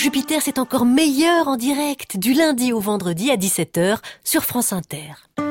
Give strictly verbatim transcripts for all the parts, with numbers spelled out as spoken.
Jupiter, c'est encore meilleur en direct, du lundi au vendredi à dix-sept heures sur France Inter.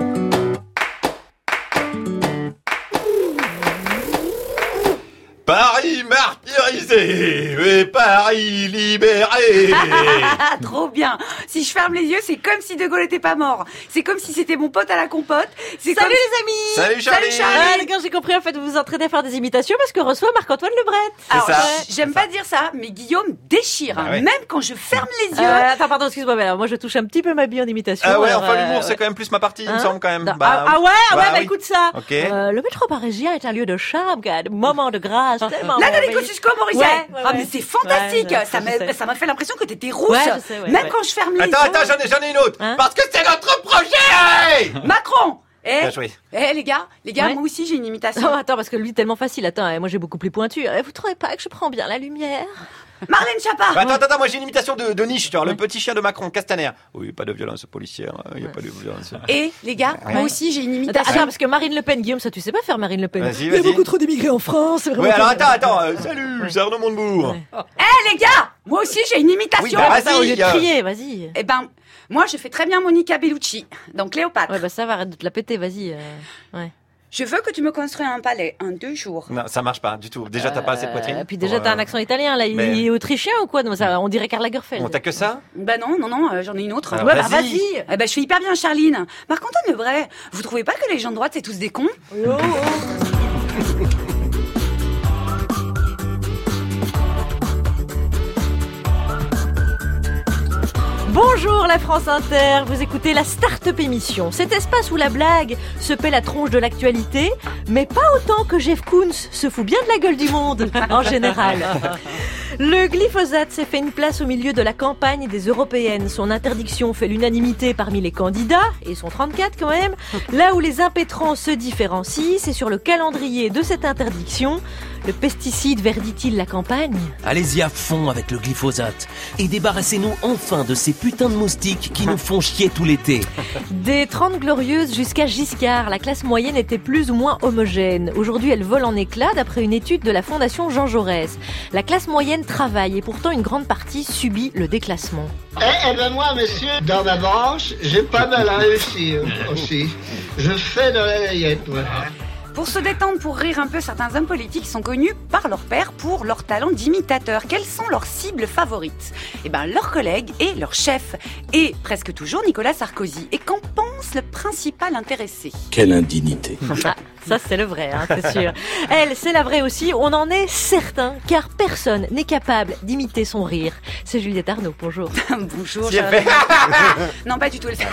Paris martyrisé, mais Paris libéré. Trop bien. Si je ferme les yeux, c'est comme si De Gaulle était pas mort. C'est comme si c'était mon pote à la compote. C'est Salut comme... les amis. Salut Charlie. Salut Charlie. Ah, les gars, j'ai compris, en fait, vous vous entraînez à faire des imitations parce que reçoit Marc-Antoine Lebret. Alors, ça. j'aime pas dire ça, mais Guillaume déchire, hein, Ah ouais. même quand je ferme les yeux. Euh, attends, pardon, excuse-moi, mais alors, moi je touche un petit peu ma bille en imitation. Ah ouais, alors, enfin euh, l'humour, ouais. c'est quand même plus ma partie, il me Hein semble quand même. Non. Bah, ah, ah ouais, ah ouais, bah bah oui. écoute ça. Ok. Euh, le métro parisien est un lieu de charme, de moment de grâce. tellement Là, t'as merveilleux. des Kosciuszko, Morizet. Ouais, ouais, Ah, ouais. mais c'est fantastique. Ouais, ça je m'a, sais. ça m'a fait l'impression que t'étais rousse. Ouais, je sais, ouais, même ouais. quand je ferme les Attends, yeux. attends, j'en ai, j'en ai une autre. Hein Parce que c'est notre projet. Macron. Eh, Bien joué. eh, les gars, les gars, Ouais. moi aussi j'ai une imitation. Oh, attends, parce que lui, tellement facile. Attends, eh, moi j'ai beaucoup plus pointu. Eh, vous trouvez pas que je prends bien la lumière? Marlène Schiappa. Bah, attends, attends, attends, moi j'ai une imitation de, de niche, tu vois, le petit chien de Macron, Castaner. Oui, pas de violence policière, il n'y a pas de violence. Et les gars, moi aussi j'ai une Attends, imitation. attends, parce que Marine Le Pen, Guillaume, ça tu sais pas faire Marine Le Pen. Vas-y, Il y a vas-y. beaucoup trop d'immigrés en France. C'est vraiment Ouais, alors pas- attends, attends, euh, salut, c'est Arnaud Montebourg. Ouais. Eh les gars, moi aussi j'ai une imitation. Oui, bah, Ah, ça, au vas-y, lieu de euh. crier, vas-y. Eh ben, moi je fais très bien Monica Bellucci, donc Cléopâtre. Ouais, bah ça va, arrête de te la péter, vas-y. euh, Ouais. Je veux que tu me construis un palais en deux jours. Non, ça marche pas du tout. Déjà, t'as pas assez de poitrine. Et puis déjà, pour, t'as euh, un accent italien, là. Il mais- est autrichien ou quoi? Non, ça, on dirait Karl Lagerfeld. Bon, t'as que ça? Bah non, non, non, euh, j'en ai une autre. Alors, Ouais, bah vas-y. vas-y. Eh ben, je fais hyper bien Charline. Marc-Antoine Lebret, vous trouvez pas que les gens de droite c'est tous des cons? Oh, oh. Bonjour la France Inter, vous écoutez la Start-up émission, cet espace où la blague se paie la tronche de l'actualité, mais pas autant que Jeff Koons se fout bien de la gueule du monde, en général. Le glyphosate s'est fait une place au milieu de la campagne des européennes. Son interdiction fait l'unanimité parmi les candidats, et ils sont trente-quatre quand même. Là où les impétrants se différencient, c'est sur le calendrier de cette interdiction. Le pesticide verdit-il la campagne? Allez-y à fond avec le glyphosate et débarrassez-nous enfin de ces putains de moustiques qui nous font chier tout l'été. Des trente glorieuses jusqu'à Giscard, la classe moyenne était plus ou moins homogène. Aujourd'hui, elle vole en éclats d'après une étude de la Fondation Jean Jaurès. La classe moyenne travaille et pourtant une grande partie subit le déclassement. Eh, eh ben moi, monsieur, dans ma branche, j'ai pas mal réussi euh, aussi. Je fais de la layette, moi. Pour se détendre, pour rire un peu, certains hommes politiques sont connus par leur père pour leur talent d'imitateur. Quelles sont leurs cibles favorites? Eh ben, leurs collègues et leurs chefs. Et presque toujours Nicolas Sarkozy. Et qu'en pense le principal intéressé? Quelle indignité. Ah, ça c'est le vrai, hein, c'est sûr. Elle, c'est la vraie aussi, on en est certain, car personne n'est capable d'imiter son rire. C'est Juliette Arnaud, bonjour. Bonjour, Si elle Charles. fait- Non, pas du tout, elle fait.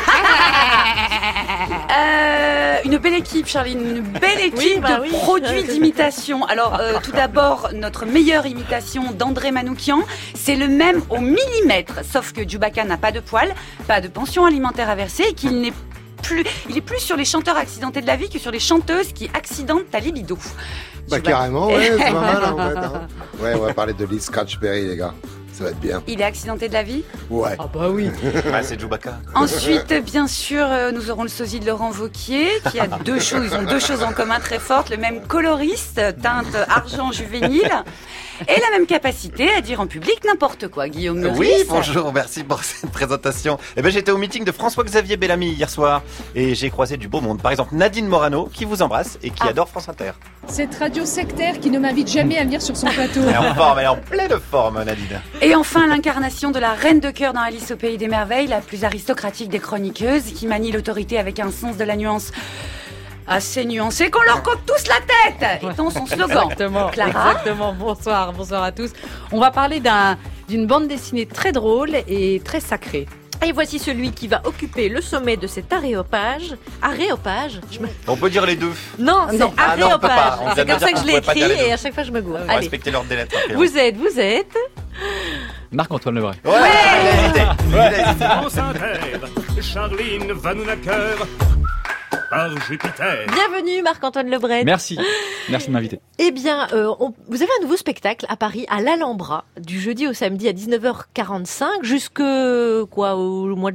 euh, une belle équipe, Charline, une belle équipe Oui, bah de oui. produits d'imitation. Alors, euh, tout d'abord, notre meilleure imitation d'André Manoukian, c'est le même au millimètre, sauf que Djoubaka n'a pas de poils, pas de pension alimentaire à verser et qu'il n'est plus, il est plus sur les chanteurs accidentés de la vie que sur les chanteuses qui accidentent ta libido. Bah Djoubaka- carrément, ouais, c'est pas mal en fait. Hein. Ouais, on va parler de Lee Scratchberry, les gars. Ça va être bien. Il est accidenté de la vie. Ouais. Ah bah oui. Ah, c'est Djoubaka. Ensuite, bien sûr, euh, nous aurons le sosie de Laurent Wauquiez, qui a deux choses, ils ont deux choses en commun très fortes, le même coloriste, teinte argent juvénile, et la même capacité à dire en public n'importe quoi. Guillaume Meurice. Oui, bonjour, merci pour cette présentation. Eh ben, j'étais au meeting de François-Xavier Bellamy hier soir et j'ai croisé du beau monde. Par exemple, Nadine Morano, qui vous embrasse et qui Ah. adore France Inter. Cette radio sectaire qui ne m'invite jamais à venir sur son plateau. Elle est en forme, elle est en pleine forme, Nadine. Et enfin, l'incarnation de la reine de cœur dans Alice au Pays des Merveilles, la plus aristocratique des chroniqueuses, qui manie l'autorité avec un sens de la nuance assez nuancé, qu'on leur coque tous la tête, étant son slogan. Exactement, Clara. exactement. Bonsoir, bonsoir à tous. On va parler d'un, d'une bande dessinée très drôle et très sacrée. Et voici celui qui va occuper le sommet de cet aréopage. Aréopage je me... On peut dire les deux. Non, c'est Non. Ah non, on peut pas. aréopage. On vient C'est de comme dire ça que qu'on je l'ai pouvait pas écrit dire les deux. et à chaque fois je me gourre. On va Allez, respecter l'ordre des lettres. après, vous êtes, vous êtes... Marc-Antoine Lebret. Ouais, il a hésité. Il a hésité. France Inter, Charline Vanhoenacker par Jupiter. Bienvenue Marc-Antoine Lebret. Merci. Merci de m'inviter. Eh bien, euh, on- vous avez un nouveau spectacle à Paris, à l'Alhambra, du jeudi au samedi à dix-neuf heures quarante-cinq, jusque quoi, au mois de juin?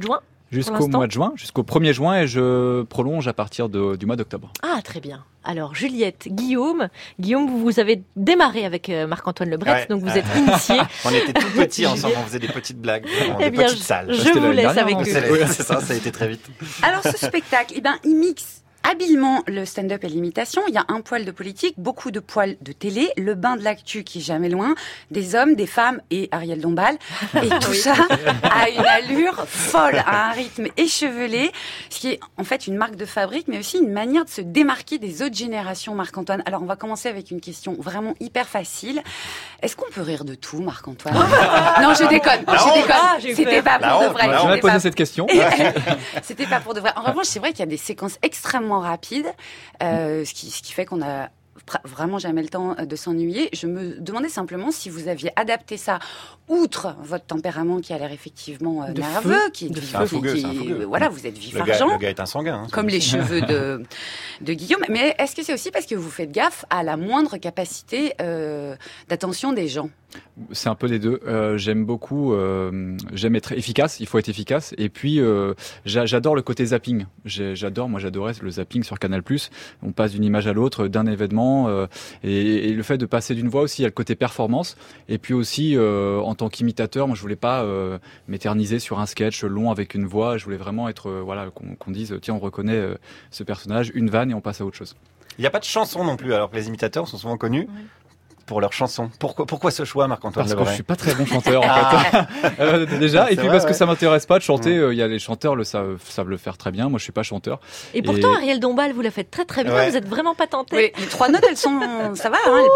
Jusqu'au mois de juin, jusqu'au premier juin, et je prolonge à partir de, du mois d'octobre. Ah, très bien. Alors, Juliette, Guillaume, Guillaume, vous, vous avez démarré avec euh, Marc-Antoine Lebret, ouais. donc vous êtes initié. On était tout petits ensemble, on faisait des petites blagues, eh des bien, petites salles. Je vous laisse avec eux. C'est, c'est ça, ça a été très vite. Alors, ce spectacle, eh ben, il mixe habilement le stand-up et l'imitation. Il y a un poil de politique, beaucoup de poils de télé, le bain de l'actu qui est jamais loin, des hommes, des femmes et Ariel Dombal. Et tout ça a une allure folle, à un rythme échevelé, ce qui est en fait une marque de fabrique, mais aussi une manière de se démarquer des autres générations, Marc-Antoine. Alors, on va commencer avec une question vraiment hyper facile. Est-ce qu'on peut rire de tout, Marc-Antoine? Non, je déconne, la je honte. déconne. Ah, C'était pas pour de vrai. Je vais poser cette question. C'était pas pour de vrai. En revanche, c'est vrai qu'il y a des séquences extrêmement rapide, euh, ce, qui, ce qui fait qu'on a vraiment jamais le temps de s'ennuyer. Je me demandais simplement si vous aviez adapté ça, outre votre tempérament qui a l'air effectivement euh, nerveux, feu. qui est de vif, fougueux, qui, qui, voilà, vous êtes vif le argent, gars, le gars est un sanguin, hein, comme les cheveux de de Guillaume. Mais est-ce que c'est aussi parce que vous faites gaffe à la moindre capacité euh, d'attention des gens? C'est un peu des deux. Euh, j'aime beaucoup, euh, j'aime être efficace, il faut être efficace. Et puis, euh, j'adore le côté zapping. J'adore, moi j'adorais le zapping sur Canal plus. On passe d'une image à l'autre, d'un événement. Euh, et, et le fait de passer d'une voix aussi, il y a le côté performance. Et puis aussi, euh, en tant qu'imitateur, moi je voulais pas euh, m'éterniser sur un sketch long avec une voix. Je voulais vraiment être, euh, voilà, qu'on qu'on dise, tiens, on reconnaît euh, ce personnage, une vanne et on passe à autre chose. Il n'y a pas de chanson non plus, alors que les imitateurs sont souvent connus. Oui. Pour leurs chansons. Pourquoi, pourquoi ce choix, Marc-Antoine Parce Lebret? que je suis pas très bon chanteur, en fait. euh, déjà, et puis vrai, parce ouais. que ça m'intéresse pas de chanter. Il mmh. euh, y a les chanteurs le savent, savent le faire très bien. Moi, je suis pas chanteur. Et pourtant, et... Ariel Dombal, vous la faites très très bien. Ouais. Vous êtes vraiment pas tenté. Oui, les trois notes, elles sont, ça va, hein,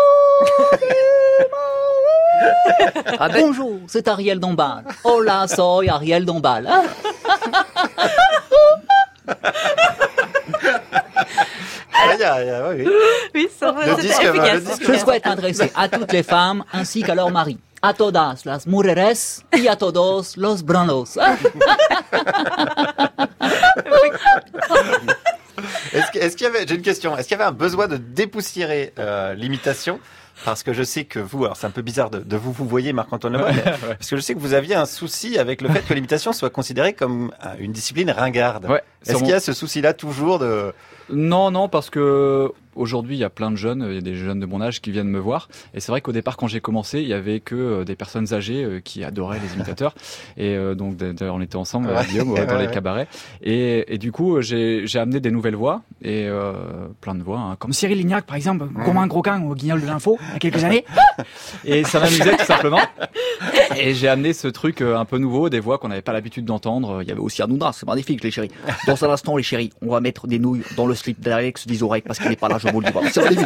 elle est pas. Ah ben... Bonjour, c'est Ariel Dombal. Hola, soy Ariel Dombal. Ah, y a, y a, oui, oui. oui ça va, c'est efficace. Je souhaite m'adresser à toutes les femmes ainsi qu'à leurs maris. A todas las mujeres y a todos los branos. Est-ce, que, est-ce qu'il y avait, j'ai une question, est-ce qu'il y avait un besoin de dépoussiérer euh, l'imitation? Parce que je sais que vous, alors c'est un peu bizarre de, de vous vous voyez Marc-Antoine Lebret, ouais, ouais. parce que je sais que vous aviez un souci avec le fait que l'imitation soit considérée comme une discipline ringarde. Ouais, est-ce qu'il y a ce souci-là toujours de... Non, non, parce que aujourd'hui, il y a plein de jeunes, il y a des jeunes de mon âge qui viennent me voir. Et c'est vrai qu'au départ, quand j'ai commencé, il y avait que des personnes âgées qui adoraient les imitateurs. Et euh, donc, d'ailleurs, on était ensemble, ouais, Guillaume, ouais, dans ouais, les cabarets. Et, et du coup, j'ai, j'ai amené des nouvelles voix et euh, plein de voix, hein, comme Cyril Lignac, par exemple, mmh. comme un gros can au Guignol de l'info, il y a quelques années. Et ça m'amusait tout simplement. Et j'ai amené ce truc un peu nouveau, des voix qu'on n'avait pas l'habitude d'entendre. Il y avait aussi Hanouna, c'est magnifique, les chéris. Dans un instant, les chéris, on va mettre des nouilles dans le slip d'Alex Vizorek parce qu'il n'est pas là, je vous le dis pas.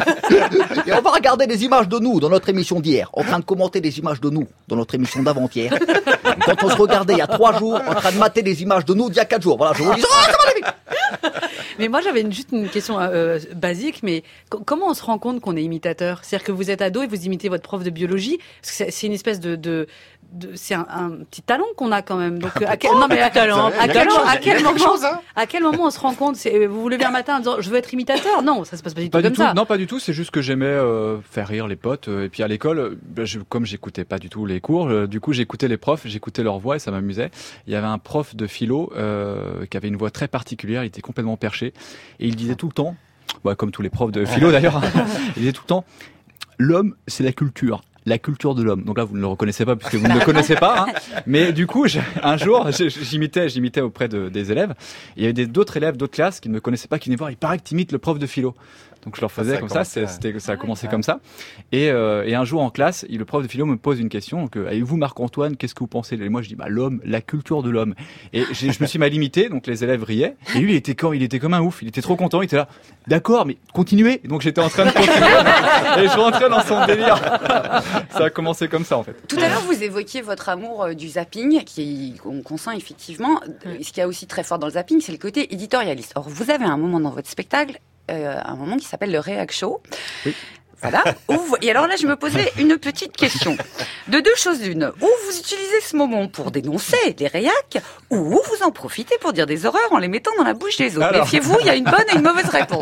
Et on va regarder des images de nous dans notre émission d'hier, en train de commenter des images de nous dans notre émission d'avant-hier. Quand on se regardait il y a trois jours, en train de mater des images de nous d'il y a quatre jours. Voilà, je vous le dis. Oh, c'est magnifique. Mais moi, j'avais une, juste une question euh, basique, mais c- comment on se rend compte qu'on est imitateur? C'est-à-dire que vous êtes ado et vous imitez votre prof de biologie, parce que c'est, c'est une espèce de... de De, c'est un, un petit talent qu'on a quand même. Donc, à quel, oh, non, mais à, talent, à, quel, chose, à, quel moment, chose, hein. à quel moment on se rend compte? C'est, vous vous levez un matin en disant je veux être imitateur? Non, ça se passe pas du tout pas comme du tout, ça. Non, pas du tout. C'est juste que j'aimais euh, faire rire les potes. Euh, et puis à l'école, bah, je, comme j'écoutais pas du tout les cours, euh, du coup j'écoutais les profs, j'écoutais leur voix et ça m'amusait. Il y avait un prof de philo euh, qui avait une voix très particulière. Il était complètement perché et il disait tout le temps, bah, comme tous les profs de philo d'ailleurs, il disait tout le temps l'homme c'est la culture. La culture de l'homme. Donc là, vous ne le reconnaissez pas puisque vous ne le connaissez pas. Hein. Mais du coup, un jour, j'imitais, j'imitais auprès de, des élèves. Il y avait des, d'autres élèves, d'autres classes qui ne me connaissaient pas, qui venaient voir. Il paraît que tu imites le prof de philo. Donc je leur faisais ça comme ça. C'est, c'était, ça a commencé ouais. comme ça. Et, euh, et un jour en classe, le prof de philo me pose une question. Donc, et vous, Marc-Antoine, qu'est-ce que vous pensez? Et moi, je dis, bah l'homme, la culture de l'homme. Et je me suis mal imité. Donc les élèves riaient. Et lui, il était comme, il était comme un ouf. Il était trop content. Il était là. D'accord, mais continuez. Et donc j'étais en train de continuer. Et je rentrais dans son délire. Ça a commencé comme ça en fait. Tout à l'heure, vous évoquiez votre amour euh, du zapping, qui qu'on, qu'on sent effectivement. Ce qu'il y a aussi très fort dans le zapping, c'est le côté éditorialiste. Or, vous avez un moment dans votre spectacle, euh, un moment qui s'appelle le React Show. Oui. Voilà. Où vous... Et alors là, je me posais une petite question. De deux choses l'une. Ou vous utilisez ce moment pour dénoncer les réacs, ou vous en profitez pour dire des horreurs en les mettant dans la bouche des autres. Alors... Méfiez-vous, il y a une bonne et une mauvaise réponse.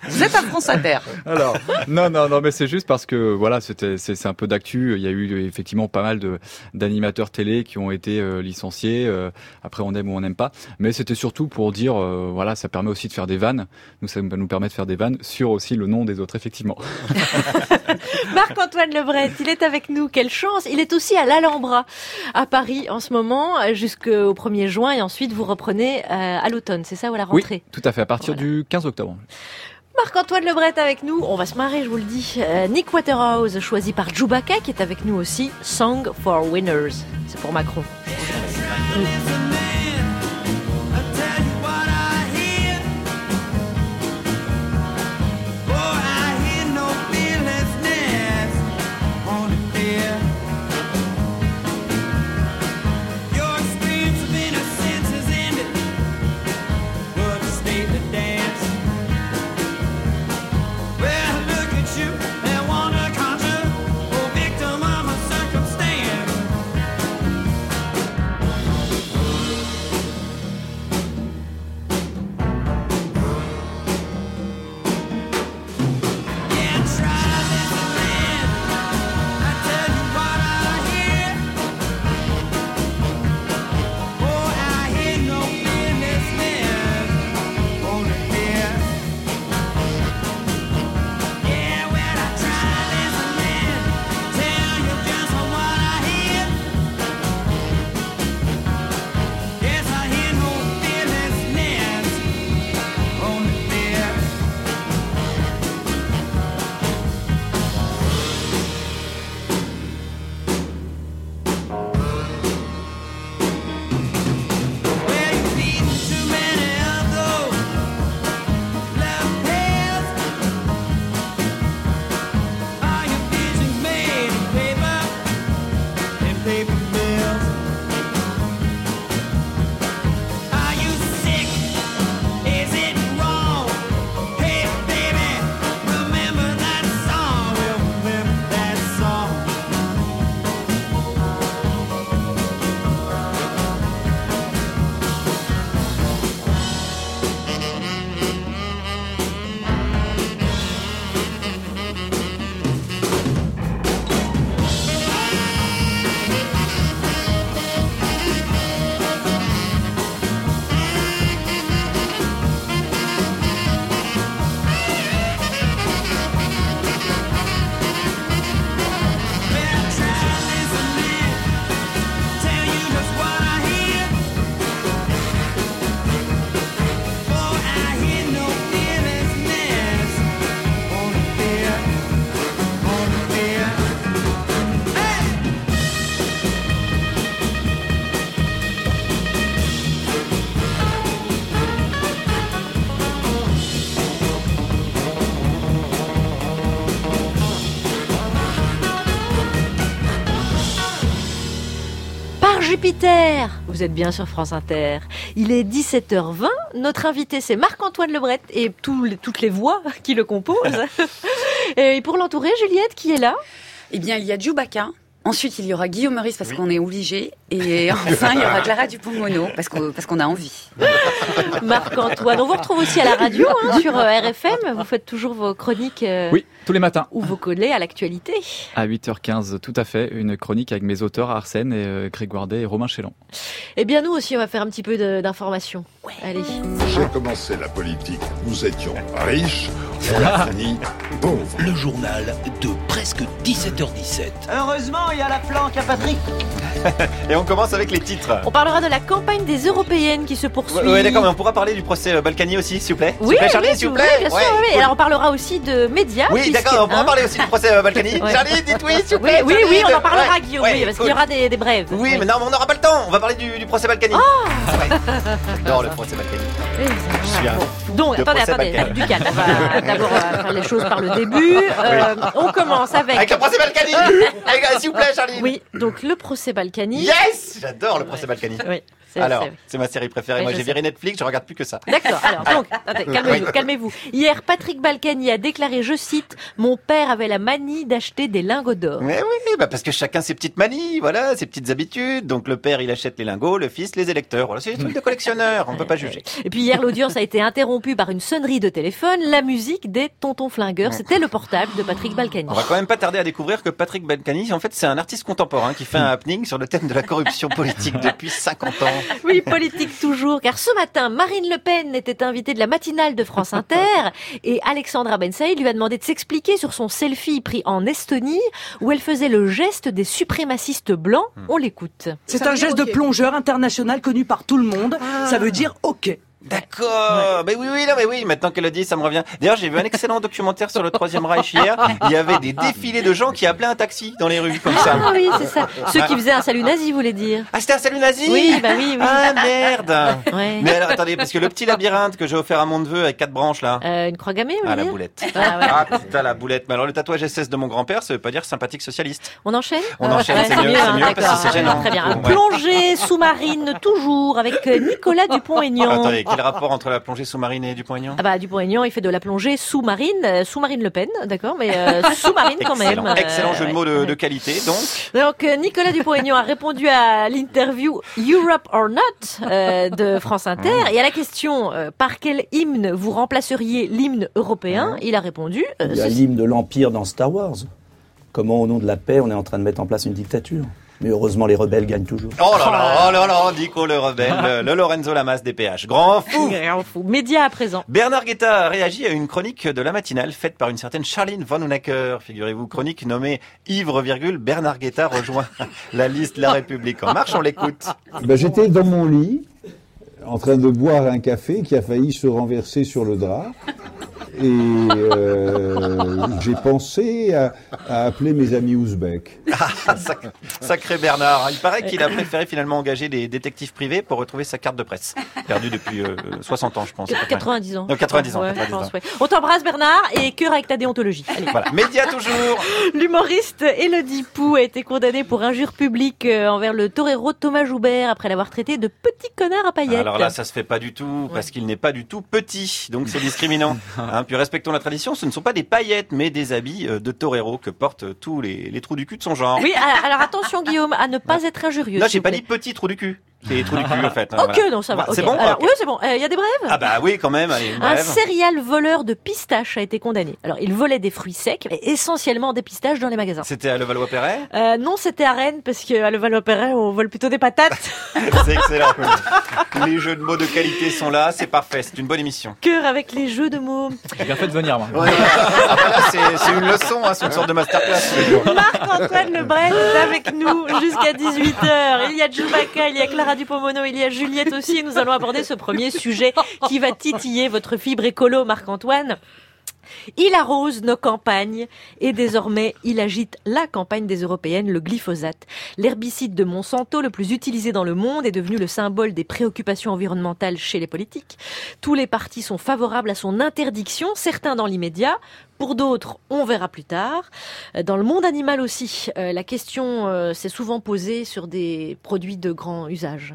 Vous êtes à France Inter. Alors, non, non, non, mais c'est juste parce que voilà, c'était, c'est, c'est un peu d'actu. Il y a eu effectivement pas mal de d'animateurs télé qui ont été euh, licenciés. Euh, après, on aime ou on n'aime pas. Mais c'était surtout pour dire, euh, voilà, ça permet aussi de faire des vannes. Nous, ça nous permet de faire des vannes sur aussi le nom des autres, effectivement. Marc-Antoine Lebret, il est avec nous. Quelle chance! Il est aussi à l'Alhambra, à Paris, en ce moment, jusqu'au premier juin. Et ensuite, vous reprenez euh, à l'automne. C'est ça, ou à la rentrée? Oui, tout à fait. À partir voilà. du quinze octobre. Marc-Antoine Lebret avec nous, on va se marrer, je vous le dis. Euh, Nick Waterhouse, choisi par Chewbacca, qui est avec nous aussi. Song for Winners, c'est pour Macron. Mmh. Jupiter. Vous êtes bien sur France Inter. Il est dix-sept heures vingt. Notre invité, c'est Marc-Antoine Lebret et tout, toutes les voix qui le composent. Et pour l'entourer, Juliette, qui est là? Eh bien, il y a Chewbacca. Ensuite, il y aura Guillaume Meurice parce oui. qu'on est obligé. Et enfin, il y aura Clara Dupont-Mono parce qu'on, parce qu'on a envie. Marc-Antoine, on vous retrouve aussi à la radio, hein, sur R F M. Vous faites toujours vos chroniques. Euh, oui, tous les matins. Ou vos collés à l'actualité. À huit heures quinze, tout à fait. Une chronique avec mes auteurs Arsène, et, euh, Grégoire Day et Romain Chélan. Eh bien, nous aussi, on va faire un petit peu de, d'informations. Ouais. Allez. J'ai commencé la politique. Nous étions riches. On l'a fini pauvre. Le journal de presque dix-sept heures dix-sept. Heureusement, il y a la planque à Patrick. Et on commence avec les titres. On parlera de la campagne des européennes qui se poursuit. Oui, ouais, d'accord, mais on pourra parler du procès Balkany aussi, s'il vous plaît. Oui, s'il vous plaît, Charlie, oui, s'il vous plaît. Oui, bien sûr, ouais, oui. Cool. Alors on parlera aussi de médias. Oui, puisque, d'accord, on pourra hein, parler aussi du procès Balkany. Ouais. Charlie, dites oui, s'il vous plaît. Oui, oui, oui, on en parlera, ouais, Guillaume, ouais, oui, parce cool. qu'il y aura des, des brèves. Oui, oui, mais non, mais on n'aura pas le temps. On va parler du, du procès Balkany. Oh ouais. J'adore le procès Balkany. Je suis un Donc, attendez, attendez, du calme. On va d'abord faire les choses par le début. Euh, oui. On commence avec... Avec le procès Balkany. S'il vous plaît, Charlie. Oui, donc le procès Balkany. Yes. J'adore le procès Balkany. Oui. C'est, Alors, c'est... c'est ma série préférée. Oui, Moi, je j'ai sais. viré Netflix, je regarde plus que ça. D'accord. Alors, donc, attendez, calmez-vous, Oui. calmez-vous. Hier, Patrick Balkany a déclaré, je cite, mon père avait la manie d'acheter des lingots d'or. Mais oui, bah parce que chacun ses petites manies, voilà, ses petites habitudes. Donc le père, il achète les lingots, le fils, les électeurs. Voilà, c'est des trucs de collectionneur, on peut pas juger. Et puis hier, l'audience a été interrompue par une sonnerie de téléphone, la musique des Tontons Flingueurs. C'était le portable de Patrick Balkany. On va quand même pas tarder à découvrir que Patrick Balkany, en fait, c'est un artiste contemporain qui fait un happening sur le thème de la corruption politique depuis cinquante ans. Oui, politique toujours, car ce matin, Marine Le Pen était invitée de la matinale de France Inter et Alexandra Ben Saïd lui a demandé de s'expliquer sur son selfie pris en Estonie où elle faisait le geste des suprémacistes blancs. On l'écoute. C'est un geste de plongeur international connu par tout le monde. Ça veut dire OK. D'accord, mais oui, oui, non, mais oui, maintenant qu'elle le dit, ça me revient. D'ailleurs, j'ai vu un excellent documentaire sur le Troisième Reich hier. Il y avait des défilés de gens qui appelaient un taxi dans les rues, comme ça. Ah oui, c'est ça. Ceux qui faisaient un salut nazi, vous voulez dire. Ah, c'était un salut nazi? Oui, bah oui, oui. Ah, merde. Ouais. Mais alors, attendez, parce que le petit labyrinthe que j'ai offert à mon neveu avec quatre branches, là. Euh, une croix gammée, vous Ah, voulez la dire boulette. Ah, ouais. Ah, putain, la boulette. Mais alors, le tatouage S S de mon grand-père, ça veut pas dire sympathique socialiste. On enchaîne On enchaîne, Ouais, c'est mieux, c'est hein, mieux, parce que d'accord. c'est gênant. Très bien. Ouais. Plongée sous-marine, toujours, avec Nicolas Dupont-Aignan. Attendez, quel rapport entre la plongée sous-marine et Dupont-Aignan? Ah bah Dupont-Aignan, il fait de la plongée sous-marine, euh, sous-marine Le Pen, d'accord, mais euh, sous-marine quand même. Excellent, excellent jeu de mots de, ouais. de qualité, donc. Donc euh, Nicolas Dupont-Aignan a répondu à l'interview Europe or Not euh, de France Inter et à la question euh, par quel hymne vous remplaceriez l'hymne européen, il a répondu euh, Il y a ceci. l'hymne de l'Empire dans Star Wars. Comment, au nom de la paix, on est en train de mettre en place une dictature? Mais heureusement, les rebelles gagnent toujours. Oh là là, oh là là, Nico le rebelle, le, le Lorenzo Lamas des péages. Grand fou! Grand fou. Média à présent. Bernard Guetta a réagi à une chronique de la matinale faite par une certaine Charline von Honecker. Figurez-vous, chronique nommée Ivre, virgule, Bernard Guetta rejoint la liste La République En Marche. On l'écoute. Ben, j'étais dans mon lit, en train de boire un café qui a failli se renverser sur le drap. Et euh, j'ai pensé à, à appeler mes amis ouzbeks. Ah, sac- sacré Bernard. Il paraît qu'il a préféré finalement engager des détectives privés pour retrouver sa carte de presse. Perdue depuis euh, soixante ans, je pense. quatre-vingt-dix ans. Non, quatre-vingt-dix ans. Ouais, quatre-vingt-dix je pense, ans. ouais. On t'embrasse Bernard et cœur avec ta déontologie. Allez. Voilà. Média toujours. L'humoriste Élodie Pou a été condamnée pour injure publique euh, envers le torero Thomas Joubert après l'avoir traité de petit connard à paillettes. Alors là, ça se fait pas du tout, parce qu'il n'est pas du tout petit, donc c'est discriminant. Hein, puis respectons la tradition, ce ne sont pas des paillettes, mais des habits euh, de torero que portent tous les, les trous du cul de son genre. Oui, alors attention Guillaume, à ne pas être injurieux. Non, s'il j'ai vous pas plaît. dit petit trou du cul. C'est les trous du cul, en fait. hein, Ok, voilà. non, ça va. C'est ok. bon? Alors, Ok. oui, c'est bon. Il euh, y a des brèves? Ah bah oui, quand même. Allez, Un bref. serial voleur de pistaches a été condamné. Alors, il volait des fruits secs, mais essentiellement des pistaches dans les magasins. C'était à Levallois-Perret? Euh, non, c'était à Rennes, parce qu'à Levallois-Perret, on vole plutôt des patates. C'est excellent. Les jeux de mots de qualité sont là, c'est parfait, c'est une bonne émission. Cœur avec les jeux de mots. J'ai bien fait de venir, moi. Ouais, voilà. Ah, bah là, c'est, c'est une leçon, hein, c'est une sorte de masterclass tous les jours. Marc-Antoine Lebret est avec nous jusqu'à dix-huit heures. Il y a Chewbacca, il y a Clara Dupont-Mono, il y a Juliette aussi. Et nous allons aborder ce premier sujet qui va titiller votre fibre écolo, Marc-Antoine. Il arrose nos campagnes et désormais il agite la campagne des européennes, le glyphosate. L'herbicide de Monsanto, le plus utilisé dans le monde, est devenu le symbole des préoccupations environnementales chez les politiques. Tous les partis sont favorables à son interdiction, certains dans l'immédiat, pour d'autres on verra plus tard. Dans le monde animal aussi, euh, la question euh, s'est souvent posée sur des produits de grand usage.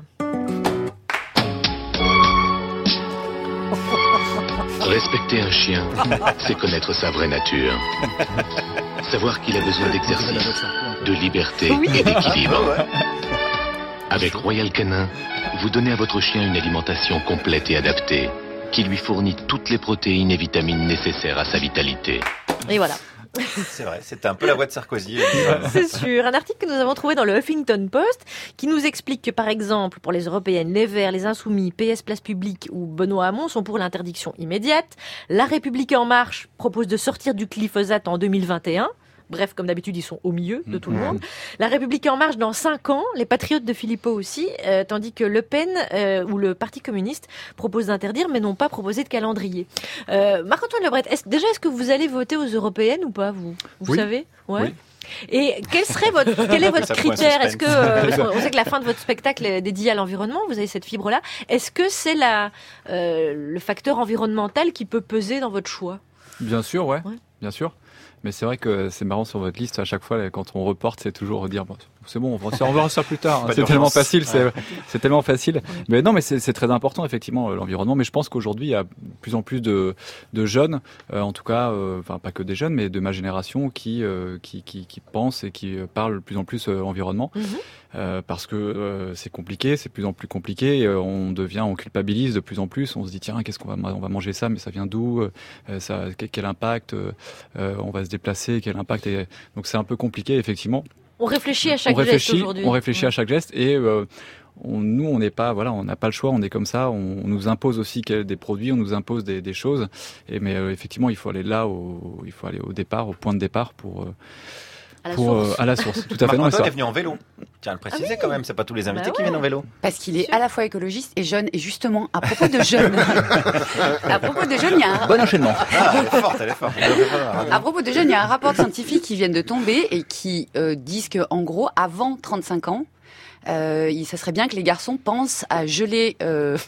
Respecter un chien, c'est connaître sa vraie nature. Savoir qu'il a besoin d'exercice, de liberté et d'équilibre. Avec Royal Canin, vous donnez à votre chien une alimentation complète et adaptée, qui lui fournit toutes les protéines et vitamines nécessaires à sa vitalité. Et voilà. C'est vrai, c'était un peu la voix de Sarkozy. C'est sûr. Un article que nous avons trouvé dans le Huffington Post qui nous explique que, par exemple, pour les Européennes, les Verts, les Insoumis, P S Place Publique ou Benoît Hamon sont pour l'interdiction immédiate. La République En Marche propose de sortir du glyphosate en deux mille vingt et un. Bref, comme d'habitude, ils sont au milieu de tout le monde. La République En Marche dans cinq ans, les Patriotes de Philippot aussi, euh, tandis que Le Pen euh, ou le Parti communiste proposent d'interdire, mais n'ont pas proposé de calendrier. Euh, Marc-Antoine Lebret, est-ce, déjà, est-ce que vous allez voter aux européennes ou pas, vous Vous Oui. savez ouais. Oui. Et quel serait votre, quel est votre Ça fout un critère? suspense. Est-ce que, euh, parce qu'on sait que la fin de votre spectacle est dédiée à l'environnement, vous avez cette fibre-là. Est-ce que c'est la, euh, le facteur environnemental qui peut peser dans votre choix? Bien sûr, ouais. Ouais. Bien sûr. Mais c'est vrai que c'est marrant sur votre liste, à chaque fois, quand on reporte, c'est toujours dire, bon, c'est bon, on va, on verra ça plus tard. Hein. C'est tellement facile, ouais. c'est, c'est tellement facile. Mais non, mais c'est, c'est très important, effectivement, l'environnement. Mais je pense qu'aujourd'hui, il y a de plus en plus de, de jeunes, euh, en tout cas, euh, enfin, pas que des jeunes, mais de ma génération, qui, euh, qui, qui, qui pensent et qui parlent de plus en plus euh, environnement. Mm-hmm. Euh, parce que euh, c'est compliqué, c'est de plus en plus compliqué. Et, euh, on devient, on culpabilise de plus en plus. On se dit tiens, qu'est-ce qu'on va, on va manger ça, mais ça vient d'où euh, ça, quel impact euh, On va se déplacer, quel impact et, donc c'est un peu compliqué effectivement. On réfléchit à chaque on réfléchit, geste aujourd'hui. On réfléchit ouais. à chaque geste et euh, on, nous on n'est pas, voilà, on n'a pas le choix. On est comme ça. On, on nous impose aussi des produits, on nous impose des, des choses. Et mais euh, effectivement, il faut aller là, au, il faut aller au départ, au point de départ pour. Euh, À la, pour, euh, à la source. Tout à fait. Marc Antoine est venu en vélo. Tiens à le préciser ah oui. quand même, c'est pas tous les invités bah ouais. qui viennent en vélo. Parce qu'il est à la fois écologiste et jeune. Et justement, à propos de jeunes, à propos de jeunes, il y a un bon enchaînement. Ah, elle est forte, elle est forte. À propos de jeunes, il y a un rapport scientifique qui vient de tomber et qui euh, disent que, en gros, avant trente-cinq ans, euh, ça serait bien que les garçons pensent à geler. Euh,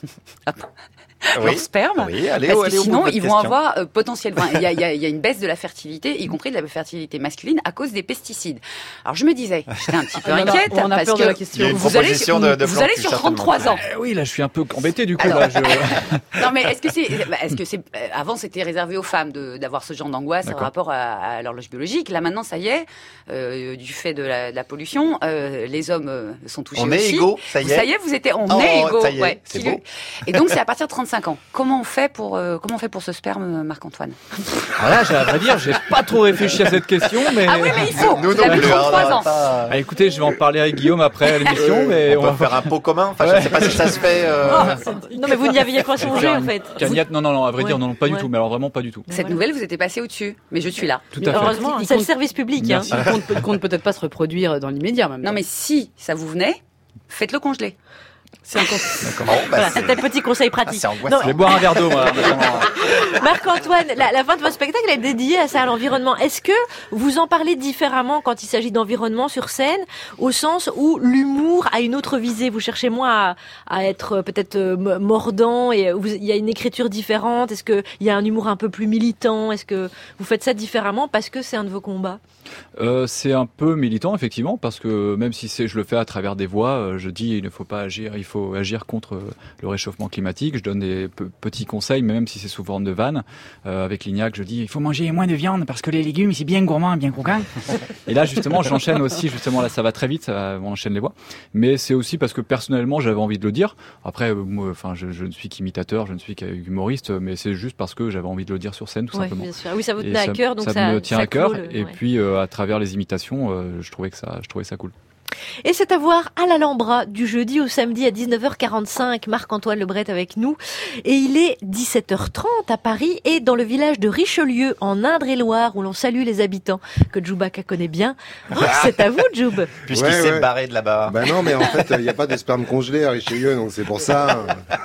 leur oui. sperme, oui, allez, parce que allez sinon ils vont question. avoir euh, potentiellement, il y a, il y, a, il y a une baisse de la fertilité, y compris de la fertilité masculine à cause des pesticides. Alors je me disais, j'étais un petit peu inquiète on a parce peur que de la question. vous allez, sur, de, de vous allez sur trente-trois ans. Euh, oui, là je suis un peu embêté du coup. Alors, là, je... non mais est-ce que c'est, est-ce que c'est, avant c'était réservé aux femmes de, d'avoir ce genre d'angoisse D'accord. en rapport à, à l'horloge biologique. Là maintenant ça y est, euh, du fait de la, de la pollution, euh, les hommes euh, sont touchés on aussi. On est égaux, ça y est. Ça y est, vous êtes, on oh, est égaux. Ça y est, ouais, c'est beau. Et donc c'est à partir de trente-cinq ans. Comment on fait pour euh, comment on fait pour ce sperme, Marc-Antoine? Voilà, j'ai à vrai dire, j'ai pas trop réfléchi à cette question, mais ah oui, mais il faut. Nous, vous avez trente-trois ans. Ah, écoutez, je vais en parler avec Guillaume après à l'émission, mais on, on va faire un pot commun. Enfin, ouais. je sais pas si ça se fait. Euh... Oh, non, mais vous n'y aviez pas songé en fait. Cagnette, non, non, non, à vrai ouais. dire, non, non, pas du ouais. tout, mais alors vraiment pas du tout. Cette voilà. nouvelle, vous étiez passé au-dessus, mais je suis là. Tout à fait. Heureusement, c'est le service public. Hein. Il compte, compte peut-être pas se reproduire dans l'immédiat même. Non, mais si ça vous venait, faites-le congeler. C'est un conseil. Bon, bah voilà, c'était le petit conseil pratique. Ah, non, je vais boire un verre d'eau, moi. Marc-Antoine, la, la fin de votre spectacle est dédiée à ça, à l'environnement. Est-ce que vous en parlez différemment quand il s'agit d'environnement sur scène, au sens où l'humour a une autre visée? Vous cherchez moins à, à être peut-être mordant et il y a une écriture différente? Est-ce qu'il y a un humour un peu plus militant? Est-ce que vous faites ça différemment parce que c'est un de vos combats? Euh, c'est un peu militant effectivement parce que même si c'est, je le fais à travers des voix, euh, je dis il ne faut pas agir, il faut agir contre le réchauffement climatique. Je donne des p- petits conseils, mais même si c'est sous forme de vanne. Euh, avec Lignac, je dis il faut manger moins de viande parce que les légumes c'est bien gourmand, bien croquant. Et là justement, j'enchaîne aussi justement là ça va très vite, ça va, on enchaîne les voix. Mais c'est aussi parce que personnellement j'avais envie de le dire. Après, euh, moi, enfin je, je ne suis qu'imitateur, je ne suis qu'humoriste, mais c'est juste parce que j'avais envie de le dire sur scène tout ouais, simplement. Bien sûr. Oui, ça vous Et tenait à cœur, donc ça, ça me tient ça à cœur. Coule, et ouais. puis euh, à travers les imitations, euh, je trouvais que ça, je trouvais ça cool. Et c'est à voir à l'Alhambra du jeudi au samedi à dix-neuf heures quarante-cinq. Marc-Antoine Lebret avec nous. Et il est dix-sept heures trente à Paris et dans le village de Richelieu en Indre-et-Loire où l'on salue les habitants que Djoubaka connaît bien. Oh, c'est à vous, Djoub. Puisqu'il ouais, s'est ouais. barré de là-bas. Ben non, mais en fait, il n'y a pas de sperme congelé à Richelieu, donc c'est pour ça.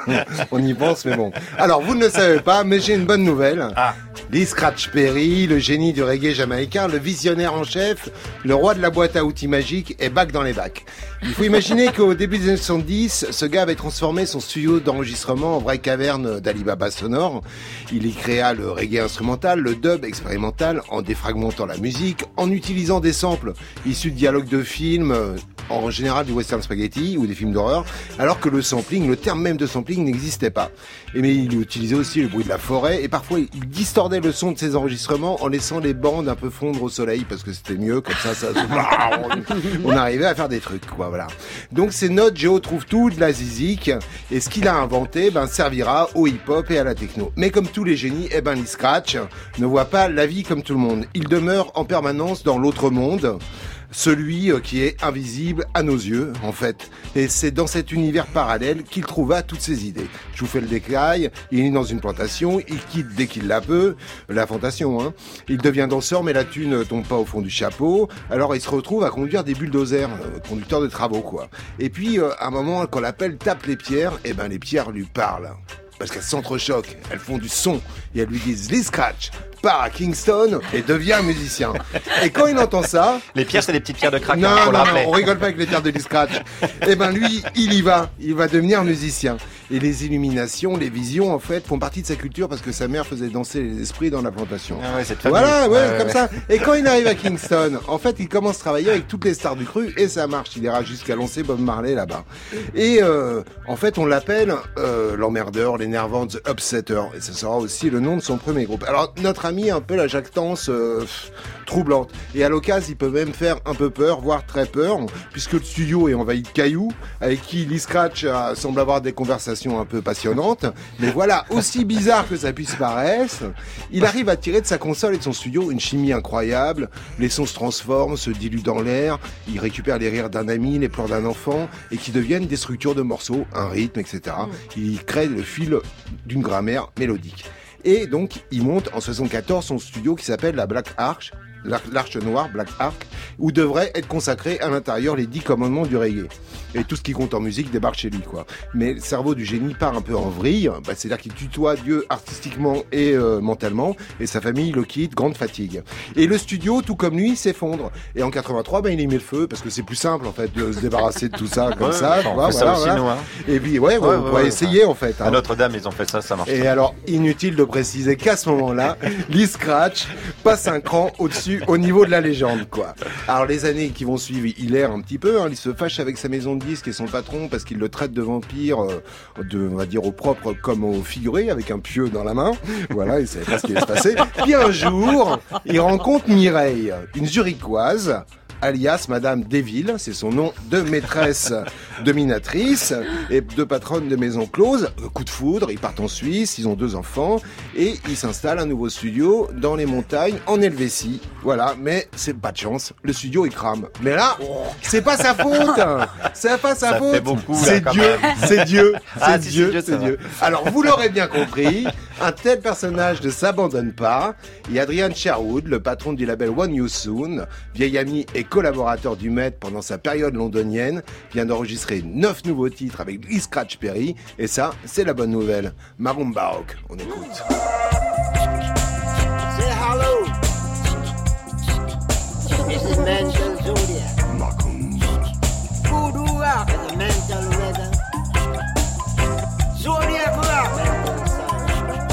On y pense, mais bon. Alors, vous ne le savez pas, mais j'ai une bonne nouvelle. Ah. Lee Scratch Perry, le génie du reggae jamaïcain, le visionnaire en chef, le roi de la boîte à outils magique, est back dans les bacs. Il faut imaginer qu'au début des années soixante-dix, ce gars avait transformé son studio d'enregistrement en vraie caverne d'Alibaba sonore. Il y créa le reggae instrumental, le dub expérimental, en défragmentant la musique, en utilisant des samples issus de dialogues de films, en général du western spaghetti ou des films d'horreur, alors que le sampling, le terme même de sampling n'existait pas. Et mais il utilisait aussi le bruit de la forêt et parfois il distordait le son de ses enregistrements en laissant les bandes un peu fondre au soleil parce que c'était mieux, comme ça, ça on arrivait à faire des trucs, quoi, voilà. Donc ces notes, Géo trouve tout de la zizik et ce qu'il a inventé, ben, servira au hip-hop et à la techno. Mais comme tous les génies, eh ben, Lee Scratch ne voit pas la vie comme tout le monde. Il demeure en permanence dans l'autre monde. Celui qui est invisible à nos yeux, en fait. Et c'est dans cet univers parallèle qu'il trouva toutes ses idées. Je vous fais le détail. Il est dans une plantation, il quitte dès qu'il la peut, la plantation, hein. Il devient danseur, mais la thune tombe pas au fond du chapeau. Alors il se retrouve à conduire des bulldozers, euh, conducteur de travaux, quoi. Et puis, euh, à un moment, quand l'appel tape les pierres, eh ben, les pierres lui parlent. Parce qu'elles s'entrechoquent, elles font du son, et elles lui disent « Lee Scratch, part à Kingston et devient musicien. » Et quand il entend ça... Les pierres, c'est des petites pierres de crack. Non, hein, non, non, on rigole pas avec les pierres de Lee Scratch. Eh ben lui, il y va, il va devenir musicien. Et les illuminations, les visions, en fait, font partie de sa culture parce que sa mère faisait danser les esprits dans la plantation. Ah ouais, cette famille. Voilà, ouais, Ouais, comme ouais. ça. Et quand il arrive à Kingston, en fait, il commence à travailler avec toutes les stars du cru et ça marche. Il ira jusqu'à lancer Bob Marley là-bas. Et euh, en fait, on l'appelle euh, l'emmerdeur, l'énervant, The Upsetter. Et ce sera aussi le nom de son premier groupe. Alors, notre ami a un peu la jactance euh, pff, troublante. Et à l'occasion, il peut même faire un peu peur, voire très peur, puisque le studio est envahi de cailloux, avec qui Lee Scratch euh, semble avoir des conversations un peu passionnantes. Mais voilà, aussi bizarre que ça puisse paraître, il arrive à tirer de sa console et de son studio une chimie incroyable. Les sons se transforment, se diluent dans l'air. Il récupère les rires d'un ami, les pleurs d'un enfant, et qui deviennent des structures de morceaux, un rythme, et cetera. Il crée le fil d'une grammaire mélodique. Et donc, il monte en soixante-quatorze son studio qui s'appelle la Black Arch, l'Arche Noire, Black Ark, où devraient être consacrés à l'intérieur les dix commandements du reggae. Et tout ce qui compte en musique débarque chez lui, quoi. Mais le cerveau du génie part un peu en vrille, bah, c'est-à-dire qu'il tutoie Dieu artistiquement et euh, mentalement, et sa famille le quitte, grande fatigue. Et le studio, tout comme lui, s'effondre. Et en quatre-vingt-trois, bah, il y met le feu, parce que c'est plus simple, en fait, de se débarrasser de tout ça, comme Ouais, ça. on tu vois, fait ça voilà, aussi, voilà. nous, hein. Et puis, ouais, ouais, Ouais, on ouais, va ouais, essayer, ouais. en fait. À hein. Notre-Dame, ils ont fait ça, ça marche. Et alors, inutile de préciser qu'à ce moment-là, Lee Scratch passe un cran au-dessus, au niveau de la légende, quoi. Alors, les années qui vont suivre, il erre un petit peu, hein, il se fâche avec sa maison de disques et son patron parce qu'il le traite de vampire, euh, de, on va dire, au propre comme au figuré, avec un pieu dans la main. Voilà, il savait pas ce qui allait se passer. Puis un jour, il rencontre Mireille, une zurichoise, alias Madame Deville, c'est son nom de maîtresse dominatrice et de patronne de maison close. Coup de foudre, ils partent en Suisse, ils ont deux enfants et ils s'installent un nouveau studio dans les montagnes en Helvétie. Voilà, mais c'est pas de chance, le studio il crame. Mais là, c'est pas sa faute, c'est pas sa Ça faute. fait beaucoup, là, C'est quand Dieu, même. c'est Dieu, c'est Ah, si, Dieu, c'est Dieu, c'est ça Dieu. va. Alors vous l'aurez bien compris, un tel personnage ne s'abandonne pas. Et Adrian Sherwood, le patron du label One You Soon, vieil ami et collaborateur du Met pendant sa période londonienne, vient d'enregistrer neuf nouveaux titres avec Lee Scratch Perry. Et ça, c'est la bonne nouvelle. Maroomba Rock, on écoute. Say hello. This is mental zodiac. Voodoo rock is a mental rhythm. Zodiac rock. Mental sound.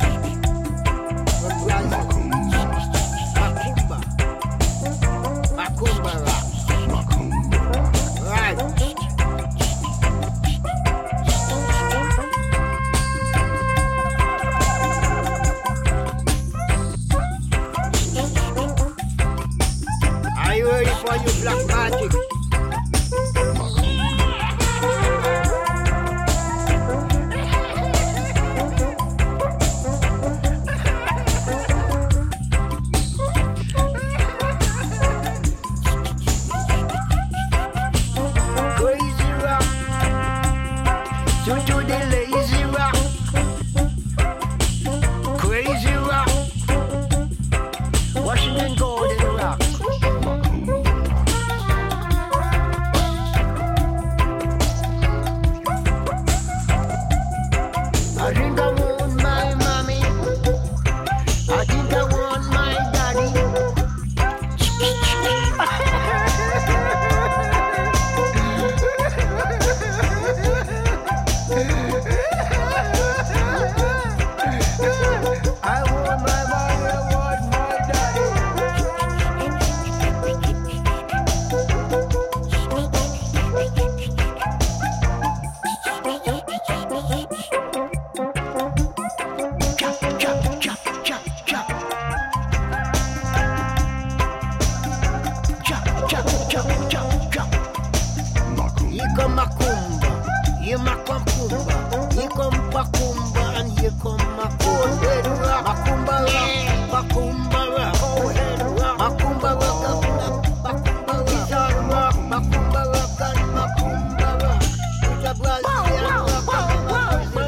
Macumba. Macumba rock. Right. Are you ready for your black magic? Crazy rock, to do the lazy rock. Crazy rock, Washington Golden rock. I think I want my mommy. I think I want my daddy. I want my mommy, I want my Here come Macumba, here Macumba, here come Macumba, and here come Macumba. Macumba rock, Macumba rock, Macumba rock, Macumba Wizard rock, Macumba rock, and Macumba rock. It's a Brazilian rock.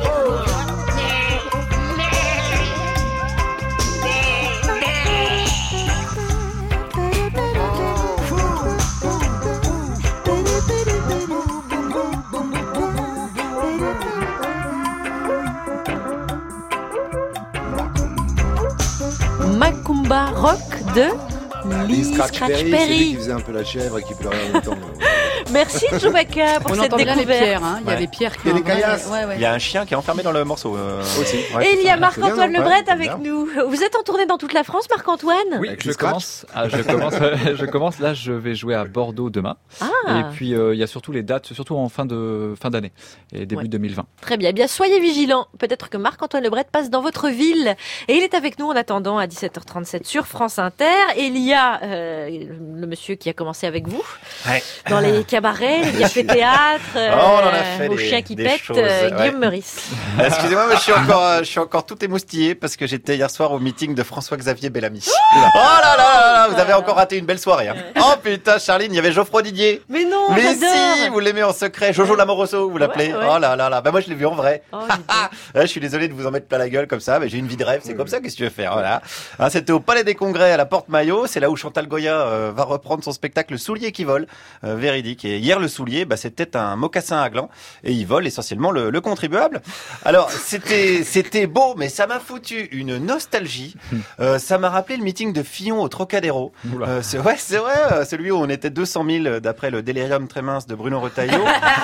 Macumba Rock de Lee Scratch C'est lui Perry. qui faisait un peu la chèvre et qui pleurait en même temps. Merci Chewbacca pour On cette entend bien les découverte. pierres, hein. Il y a Ouais. des pierres qui Et les ont- caillasses. Ouais, ouais. Il y a un chien qui est enfermé dans le morceau euh, aussi. Ouais, Et c'est il y ça. a Marc-Antoine C'est bien, Lebret ouais, avec c'est nous. Vous êtes en tournée dans toute la France, Marc-Antoine? Oui, Avec je le scratch. commence, ah, je commence. Je commence. Là, je vais jouer à Bordeaux demain. Ah. Et puis euh, il y a surtout les dates, surtout en fin de fin d'année et début Ouais. deux mille vingt. Très bien. Eh bien, soyez vigilants. Peut-être que Marc-Antoine Lebret passe dans votre ville. Et il est avec nous en attendant à dix-sept heures trente-sept sur France Inter. Et il y a euh, le monsieur qui a commencé avec vous Ouais. dans les cabarets, les cafés-théâtres, euh, Oh, on en a fait au des- chien qui des pète, choses, euh, ouais. Guillaume Meurice. Euh, Excusez-moi, mais je suis encore, euh, je suis encore tout émoustillé parce que j'étais hier soir au meeting de François-Xavier Bellamy. Oh là là là là, vous avez encore raté une belle soirée. Hein. Oh putain, Charline, il y avait Geoffroy Didier. Mais non, Mais j'adore. si, vous l'aimez en secret. Jojo Lamoroso, vous l'appelez. Ouais, ouais. Oh là là là. Bah moi je l'ai vu en vrai. Oh, dis donc. Ouais, je suis désolé de vous en mettre plein la gueule comme ça, mais j'ai une vie de rêve, c'est comme ça, qu'est-ce que tu veux faire, voilà. Hein, c'était au Palais des Congrès à la Porte Maillot, c'est là où Chantal Goya euh, va reprendre son spectacle Le Soulier qui vole, euh, véridique. Et hier le soulier, bah, c'était un mocassin à gland et il vole essentiellement le, le contribuable. Alors c'était c'était beau, mais ça m'a foutu une nostalgie. Euh, ça m'a rappelé le meeting de Fillon au Trocadéro. Euh, c'est ouais, c'est vrai, euh, celui où on était deux cent mille d'après le délirium très mince de Bruno Retailleau.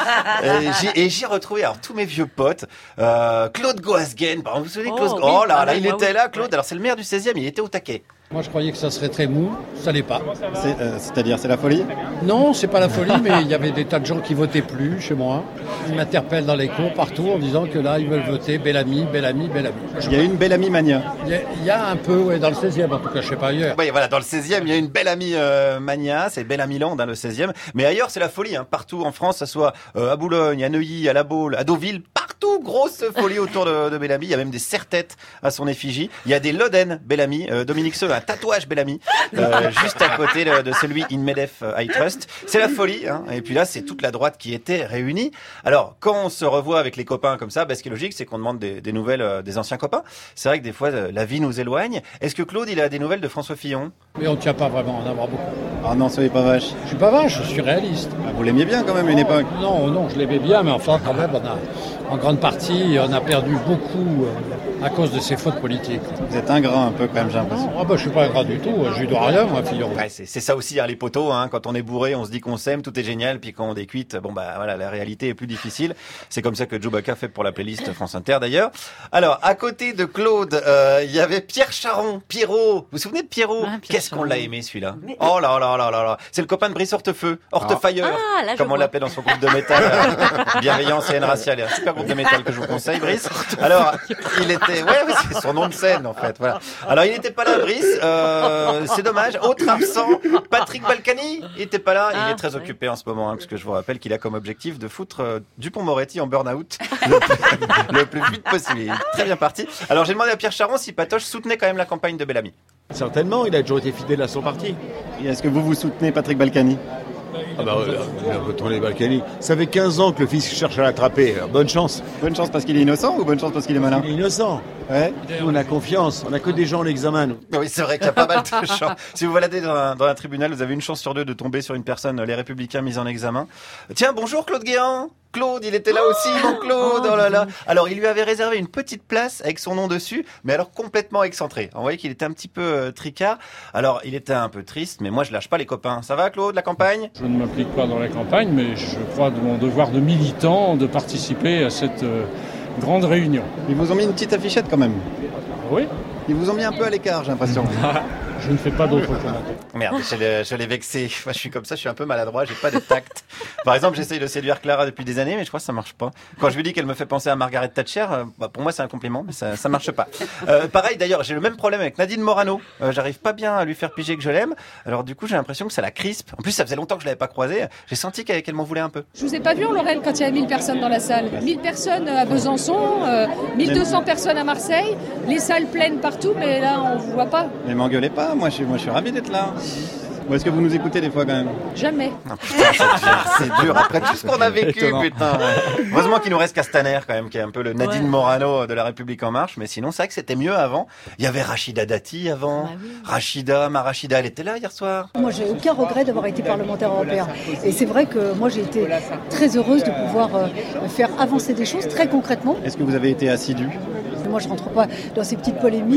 et j'ai et j'ai retrouvé alors tous mes vieux potes, euh, Claude Goasguen, par exemple, vous vous souvenez de Oh, Claude oui. Oh là Ah là, oui, il moi, était oui. là, Claude. Alors c'est le maire du seizième, il était au taquet. Moi, je croyais que ça serait très mou. Ça l'est pas. C'est, euh, c'est-à-dire, c'est la folie? Non, c'est pas la folie, mais il y avait des tas de gens qui votaient plus chez moi. Ils m'interpellent dans les cours partout en disant que là, ils veulent voter Bellamy, Bellamy, Bellamy. Il y a une Bellamy mania. Il y a, il y a un peu, ouais, dans le seizième, en tout cas, je sais pas ailleurs. Oui, voilà, dans le seizième, il y a une Bellamy euh, mania, c'est Bellamy Land, hein, le seizième. Mais ailleurs, c'est la folie, hein, partout en France, que ce soit euh, à Boulogne, à Neuilly, à La Baule, à Deauville, partout, grosse folie autour de, de Bellamy. Il y a même des serre-têtes à son effigie. Il y a des Loden Bellamy, euh, Dominique Seux, un tatouage Bellamy, euh, juste à côté de, de celui In Medef I Trust. C'est la folie, hein. Et puis là, c'est toute la droite qui était réunie. Alors, quand on se revoit avec les copains comme ça, bah, ce qui est logique, c'est qu'on demande des, des nouvelles euh, des anciens copains. C'est vrai que des fois, euh, la vie nous éloigne. Est-ce que Claude, il a des nouvelles de François Fillon? Mais on ne tient pas vraiment à en avoir beaucoup. Ah non, soyez pas vache. Je suis pas vache, je suis réaliste. Ah, vous l'aimiez bien quand même une époque. Non, non, je l'aimais bien, mais enfin, quand même, on a, en grande partie, on a perdu beaucoup euh, à cause de ses fautes politiques. Vous êtes ingrat un peu quand même, j'ai l'impression. Ah bah, je suis pas ingrat du tout, je lui dois rien, moi, Fillon. Ouais, c'est, c'est ça aussi, hein, les poteaux, hein, quand on est bourré, on se dit qu'on s'aime, tout est génial, puis quand on est cuite, bon bah voilà, la réalité est plus difficile. C'est comme ça que Chewbacca fait pour la playlist France Inter d'ailleurs. Alors, à côté de Claude, euh, il y avait Pierre Charon, Pierrot. Vous vous souvenez de Pierrot? Ah, Pierre Qu'est-ce Charon. qu'on l'a aimé celui-là. Oh là là là là là. C'est le copain de Brice Hortefeux, Hortefire, Ah, là, je comme on vois. l'appelait dans son groupe de métal, euh, Bienveillance et haine raciale. Un super groupe de métal que je vous conseille, Brice. Alors, il était, ouais, ouais, c'est son nom de scène en fait. Voilà. Alors, il n'était pas là, Brice. Euh, c'est dommage. Autre absent, Patrick Balkany, il était pas là. Il Ah, est très ouais. occupé en ce moment, hein, parce que je vous rappelle qu'il a comme objectif de foutre euh, Dupond-Moretti en burn-out le, plus- le plus vite possible. Il est très bien parti. Alors, j'ai demandé à Pierre Charon si Patoche soutenait quand même la campagne de Bellamy. Certainement, il a toujours été fidèle à son parti. Et est-ce que vous vous soutenez Patrick Balkany? Ah bah, euh, les Balkany. Ça fait quinze ans que le fils cherche à l'attraper. Alors, bonne chance. Bonne chance parce qu'il est innocent ou bonne chance parce qu'il est malin? Il est innocent. Ouais. Nous, on a confiance. On a que des gens à l'examen. nous. Oui, c'est vrai qu'il y a pas mal de chances. Si vous baladez dans un, dans un tribunal, vous avez une chance sur deux de tomber sur une personne, les Républicains mis en examen. Tiens, bonjour Claude Guéant. Claude, il était là aussi, mon Claude. Oh là là. Alors, il lui avait réservé une petite place avec son nom dessus, mais alors complètement excentré. On voyait qu'il était un petit peu euh, tricard. Alors, il était un peu triste, mais moi, je lâche pas les copains. Ça va, Claude, la campagne? Je ne m'implique pas dans la campagne, mais je crois de mon devoir de militant de participer à cette euh, grande réunion. Ils vous ont mis une petite affichette quand même. Oui. Ils vous ont mis un peu à l'écart, j'ai l'impression. Je ne fais pas d'autres commentaires. Merde, je l'ai, je l'ai vexé. Moi, je suis comme ça, je suis un peu maladroit, j'ai pas de tact. Par exemple, j'essaye de séduire Clara depuis des années, mais je crois que ça marche pas. Quand je lui dis qu'elle me fait penser à Margaret Thatcher, euh, bah, pour moi, c'est un compliment, mais ça, ça marche pas. Euh, pareil, d'ailleurs, j'ai le même problème avec Nadine Morano. Euh, j'arrive pas bien à lui faire piger que je l'aime. Alors, du coup, j'ai l'impression que ça la crispe. En plus, ça faisait longtemps que je l'avais pas croisée. J'ai senti qu'elle, qu'elle m'en voulait un peu. Je vous ai pas vu en Lorraine quand il y a mille personnes dans la salle. mille personnes à Besançon, euh, mille deux cents personnes à Marseille, les salles pleines partout, mais là on vous voit pas. Mais m'engueulez pas, moi, je suis, moi, je suis ravi d'être là. Ou est-ce que vous nous écoutez des fois quand même? Jamais. Ah, putain, c'est dur, c'est dur. Après tout ce qu'on a vécu, Étonnant. putain. Heureusement qu'il nous reste Castaner quand même, qui est un peu le Nadine Ouais. Morano de la République en marche. Mais sinon, c'est vrai que c'était mieux avant. Il y avait Rachida Dati avant. Bah oui. Rachida, ma Rachida, elle était là hier soir. Moi, j'ai aucun regret d'avoir été parlementaire européen. Et c'est vrai que moi, j'ai été très heureuse de pouvoir euh, faire avancer des choses très concrètement. Est-ce que vous avez été assidu? Moi, je rentre pas dans ces petites polémiques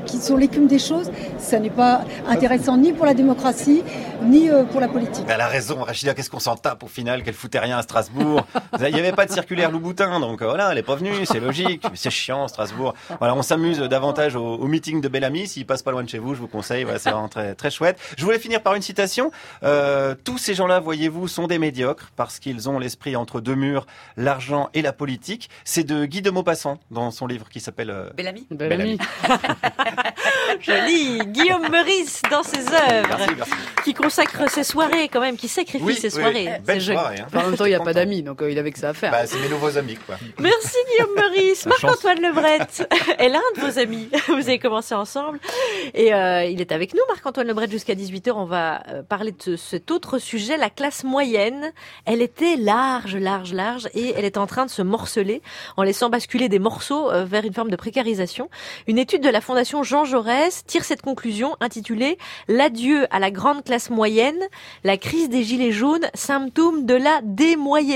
qui sont l'écume des choses, ça n'est pas intéressant ni pour la démocratie, ni euh, pour la politique. Elle a raison, Rachida, qu'est-ce qu'on s'en tape au final, qu'elle foutait rien à Strasbourg. Il n'y avait pas de circulaire Louboutin, donc voilà, elle est pas venue, c'est logique. Mais c'est chiant, Strasbourg. Voilà, on s'amuse davantage au, au meeting de Bellamy. S'il passe pas loin de chez vous, je vous conseille, voilà, c'est vraiment très, très chouette. Je voulais finir par une citation. Euh, tous ces gens-là, voyez-vous, sont des médiocres parce qu'ils ont l'esprit entre deux murs, l'argent et la politique. C'est de Guy de Maupassant dans son livre qui s'appelle euh... Bellamy. Bellamy. Joli. Guillaume Meurice dans ses œuvres. Merci, merci. Qui consacre ses soirées quand même, qui sacrifie Oui, ses oui, soirées. belle C'est soirée. joli. Hein. Enfin, en même temps, il n'y a pas d'amis, donc euh, il avait que ça à faire. Bah, c'est mes nouveaux amis, quoi. Merci Guillaume Meurice. Marc-Antoine Lebret est l'un de vos amis. Vous avez commencé ensemble. Et euh, il est avec nous, Marc-Antoine Lebret, jusqu'à dix-huit heures. On va euh, parler de cet autre sujet, la classe moyenne. Elle était large, large, large, et elle est en train de se morceler en laissant basculer des morceaux euh, vers une forme de précarisation. Une étude de la Fondation Jean Jaurès tire cette conclusion intitulée « L'adieu à la grande classe moyenne, la crise des gilets jaunes, symptôme de la démoyennisation ».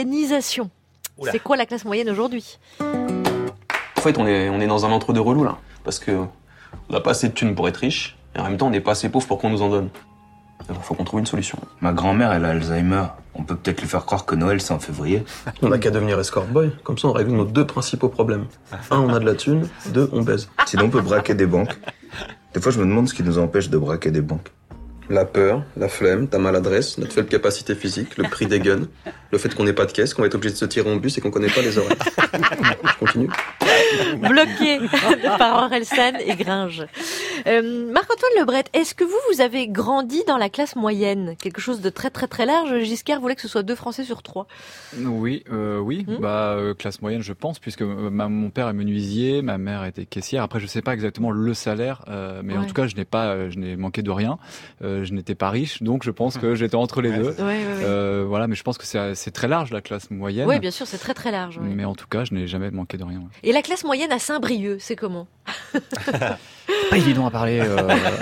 C'est quoi la classe moyenne aujourd'hui ? En fait, on est, on est dans un entre-deux relou, là. Parce que on n'a pas assez de thunes pour être riche, et en même temps, on n'est pas assez pauvre pour qu'on nous en donne. Il faut qu'on trouve une solution. Ma grand-mère, elle a Alzheimer. On peut peut-être lui faire croire que Noël, c'est en février. On n'a qu'à devenir escort boy. Comme ça, on règle nos deux principaux problèmes. Un, on a de la thune. Deux, on baise. Sinon, on peut braquer des banques. Des fois, je me demande ce qui nous empêche de braquer des banques. La peur, la flemme, ta maladresse, notre faible capacité physique, le prix des guns, le fait qu'on n'ait pas de caisse, qu'on va être obligé de se tirer en bus et qu'on connaît pas les horaires. Je continue. Bloqué par Orelsan et Gringe. Euh, Marc-Antoine Lebret, est-ce que vous, vous avez grandi dans la classe moyenne ? Quelque chose de très très très large. Giscard voulait que ce soit deux Français sur trois. Oui, euh, oui, Hmm. bah euh, classe moyenne, je pense, puisque euh, ma, mon père est menuisier, ma mère était caissière. Après, je sais pas exactement le salaire, euh, mais en Ouais. tout cas, je n'ai pas, euh, je n'ai manqué de rien. Euh, je n'étais pas riche, donc je pense que j'étais entre les deux. Ouais, ouais, ouais. Euh, voilà, mais je pense que c'est c'est très large la classe moyenne. Oui, bien sûr, c'est très très large. ouais. Mais en tout cas, je n'ai jamais manqué de rien. ouais. Et la classe moyenne à Saint-Brieuc, c'est comment ? Pas évident à parler. Euh...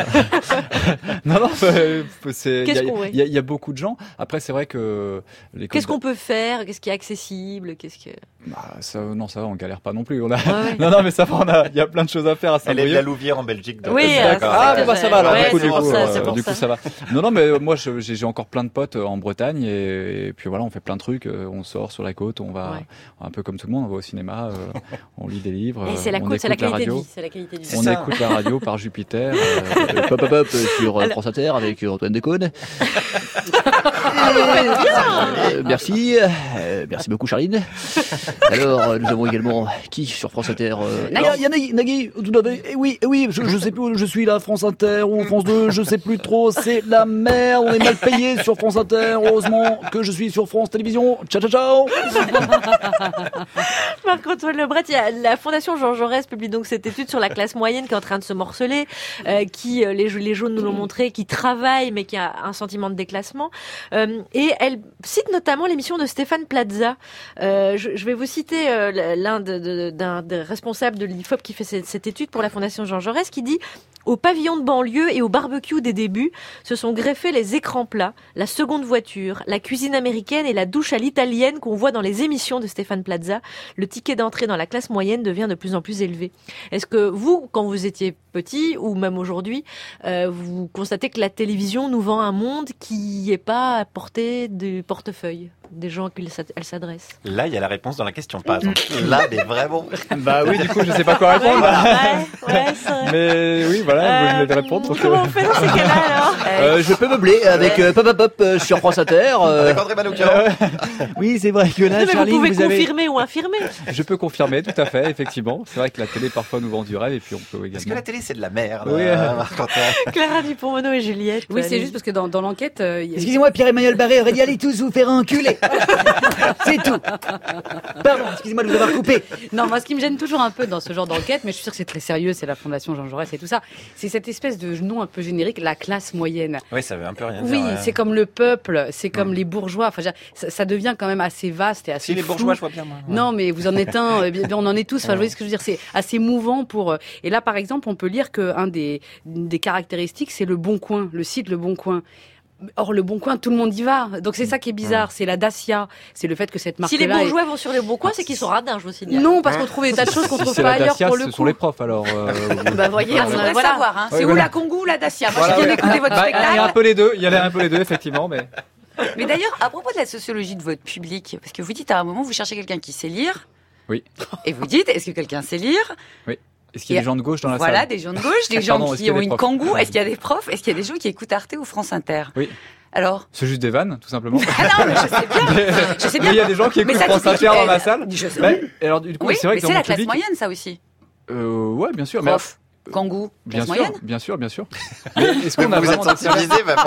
non, non, euh, c'est. Il y, Qu'est-ce a- qu'on- ouais. il y a- il y a beaucoup de gens. Après, c'est vrai que les. Qu'est-ce qu'on peut faire ? Qu'est-ce qui est accessible ? Qu'est-ce que... Bah, ça, non, ça va, on galère pas non plus. On a... ouais. non, non, mais ça va, on a, il y a plein de choses à faire à Elle est de Saint-Brieuc. la Louvière en Belgique. donc- Oui, Euh, euh, d'accord. Ah, c'est bon, bah, ça va, alors, Ouais, du coup, c'est du pour coup, ça, euh, c'est pour du ça. coup, ça va. Non, non, mais euh, moi, je- j'ai j'ai encore plein de potes euh, en Bretagne et, et puis voilà, on fait plein de trucs. euh, On sort sur la côte, on va Ouais. un peu comme tout le monde, on va au cinéma, euh, on lit des livres, Et euh, c'est la on côte, c'est la écoute la qualité de radio. vie. C'est la qualité de vie. On ça. écoute la radio par Jupiter. euh, Pop, pop, pop, sur euh, Alors- France Inter avec euh, Antoine Decaune. Ah, vous faites bien. Euh, merci, euh, merci beaucoup Charline. Alors, euh, nous avons également qui sur France Inter euh, Nagui. Il y a Nagui, Nagui, tout à fait. Eh oui, eh oui, je, je sais plus où je suis là, France Inter ou France deux, je sais plus trop, c'est la merde, on est mal payé sur France Inter, heureusement que je suis sur France Télévisions. Ciao, ciao, ciao. Marc-Antoine Lebret, il y a la Fondation Jean Jaurès publie donc cette étude sur la classe moyenne qui est en train de se morceler, euh, qui, euh, les, les jaunes nous l'ont montré, qui travaille mais qui a un sentiment de déclassement. Euh, et elle cite notamment l'émission de Stéphane Plaza. Euh, je, je vais vous citer euh, l'un de, de, d'un des responsables de l'I F O P qui fait cette, cette étude pour la Fondation Jean Jaurès, qui dit: au pavillon de banlieue et au barbecue des débuts, se sont greffés les écrans plats, la seconde voiture, la cuisine américaine et la douche à l'italienne qu'on voit dans les émissions de Stéphane Plaza. Le ticket d'entrée dans la classe moyenne devient de plus en plus élevé. Est-ce que vous, quand vous étiez petit, ou même aujourd'hui, euh, vous constatez que la télévision nous vend un monde qui n'est pas à portée du portefeuille des gens qu'elle s'adresse? Là, il y a la réponse dans la question, par exemple. Là, mais vraiment. Bah oui, du coup, je sais pas quoi répondre. Ouais, ouais, c'est vrai. Mais oui, voilà, vous venez de répondre. donc, Comment euh, on fait dans ces cas-là alors? Euh, je peux meubler avec euh, Pop Pop Pop euh, sur France Inter. euh. Avec André Manoukian. Oui, c'est vrai que là, Non, mais Charline, vous pouvez vous avez... confirmer ou infirmer. Je peux confirmer, tout à fait, effectivement. C'est vrai que la télé parfois nous vend du rêve et puis on peut également. Parce que la télé, c'est de la merde. Oui. euh, Marc-Antoine. Clara Dupont-Mono et Juliette. Oui, c'est allez. juste parce que dans, dans l'enquête, euh, il y a- Excusez-moi, Pierre-Emmanuel Barré aurait dit allez tous vous faire enculer. C'est tout. Pardon, excusez-moi de vous avoir coupé. Non, moi, ce qui me gêne toujours un peu dans ce genre d'enquête, mais je suis sûre que c'est très sérieux, c'est la Fondation Jean Jaurès et tout ça, c'est cette espèce de nom un peu générique, la classe moyenne. Oui, ça veut un peu rien dire. Oui, ouais. c'est comme le peuple, c'est comme les bourgeois. Enfin, je veux dire, ça, ça devient quand même assez vaste et assez Si les flou. bourgeois, je vois bien, moi. Ouais. Non, mais vous en êtes un. euh, bien- bien, on en est tous. Enfin, je vois ce que je veux dire. C'est assez mouvant pour. euh, Et là, par exemple, on peut lire que un des des caractéristiques, c'est le Bon Coin, le site Le Bon Coin. Or, le Bon Coin, tout le monde y va. Donc, c'est ça qui est bizarre. C'est la Dacia. C'est le fait que cette marque-là... Si les bourgeois est... vont sur les Bon Coin, c'est qu'ils sont radins, je vous signale. Non, parce qu'on trouve des tas de choses qu'on trouve C'est pas la ailleurs Dacia, pour le ce coup. sont les profs, alors. euh, Bah, voyez, Ah, on faudrait a- voilà. savoir, hein. Ouais, C'est où voilà. la Congo ou la Dacia? Moi, Voilà, j'ai bien ouais. écouté votre Bah, il y a un spectacle. peu les deux. Il y a un peu les deux, effectivement, mais. Mais d'ailleurs, à propos de la sociologie de votre public, parce que vous dites à un moment, vous cherchez quelqu'un qui sait lire, Oui. et vous dites, est-ce que quelqu'un sait lire? Oui. Est-ce qu'il y a des gens de gauche dans la Voilà, salle? des gens de gauche, des gens Pardon, est-ce qui qu'il y a ont des une profs kangou. Est-ce qu'il y a des profs? Est-ce qu'il y a des gens qui écoutent Arte ou France Inter? Oui. Alors? C'est juste des vannes, tout simplement. Ah non, mais je sais bien. Je sais bien. Mais il y a des gens qui Mais écoutent ça, France tu sais Inter qui- dans ma salle. Je sais. Ouais, et alors, du coup, Oui, c'est vrai mais que c'est dans la mon classe public. moyenne, ça aussi. Euh, ouais, bien sûr. Prof, mais... kangou, Bien classe sûr, moyenne. bien sûr, bien sûr. Mais est-ce qu'on Mais a vous vraiment êtes des sensibilisé, bah,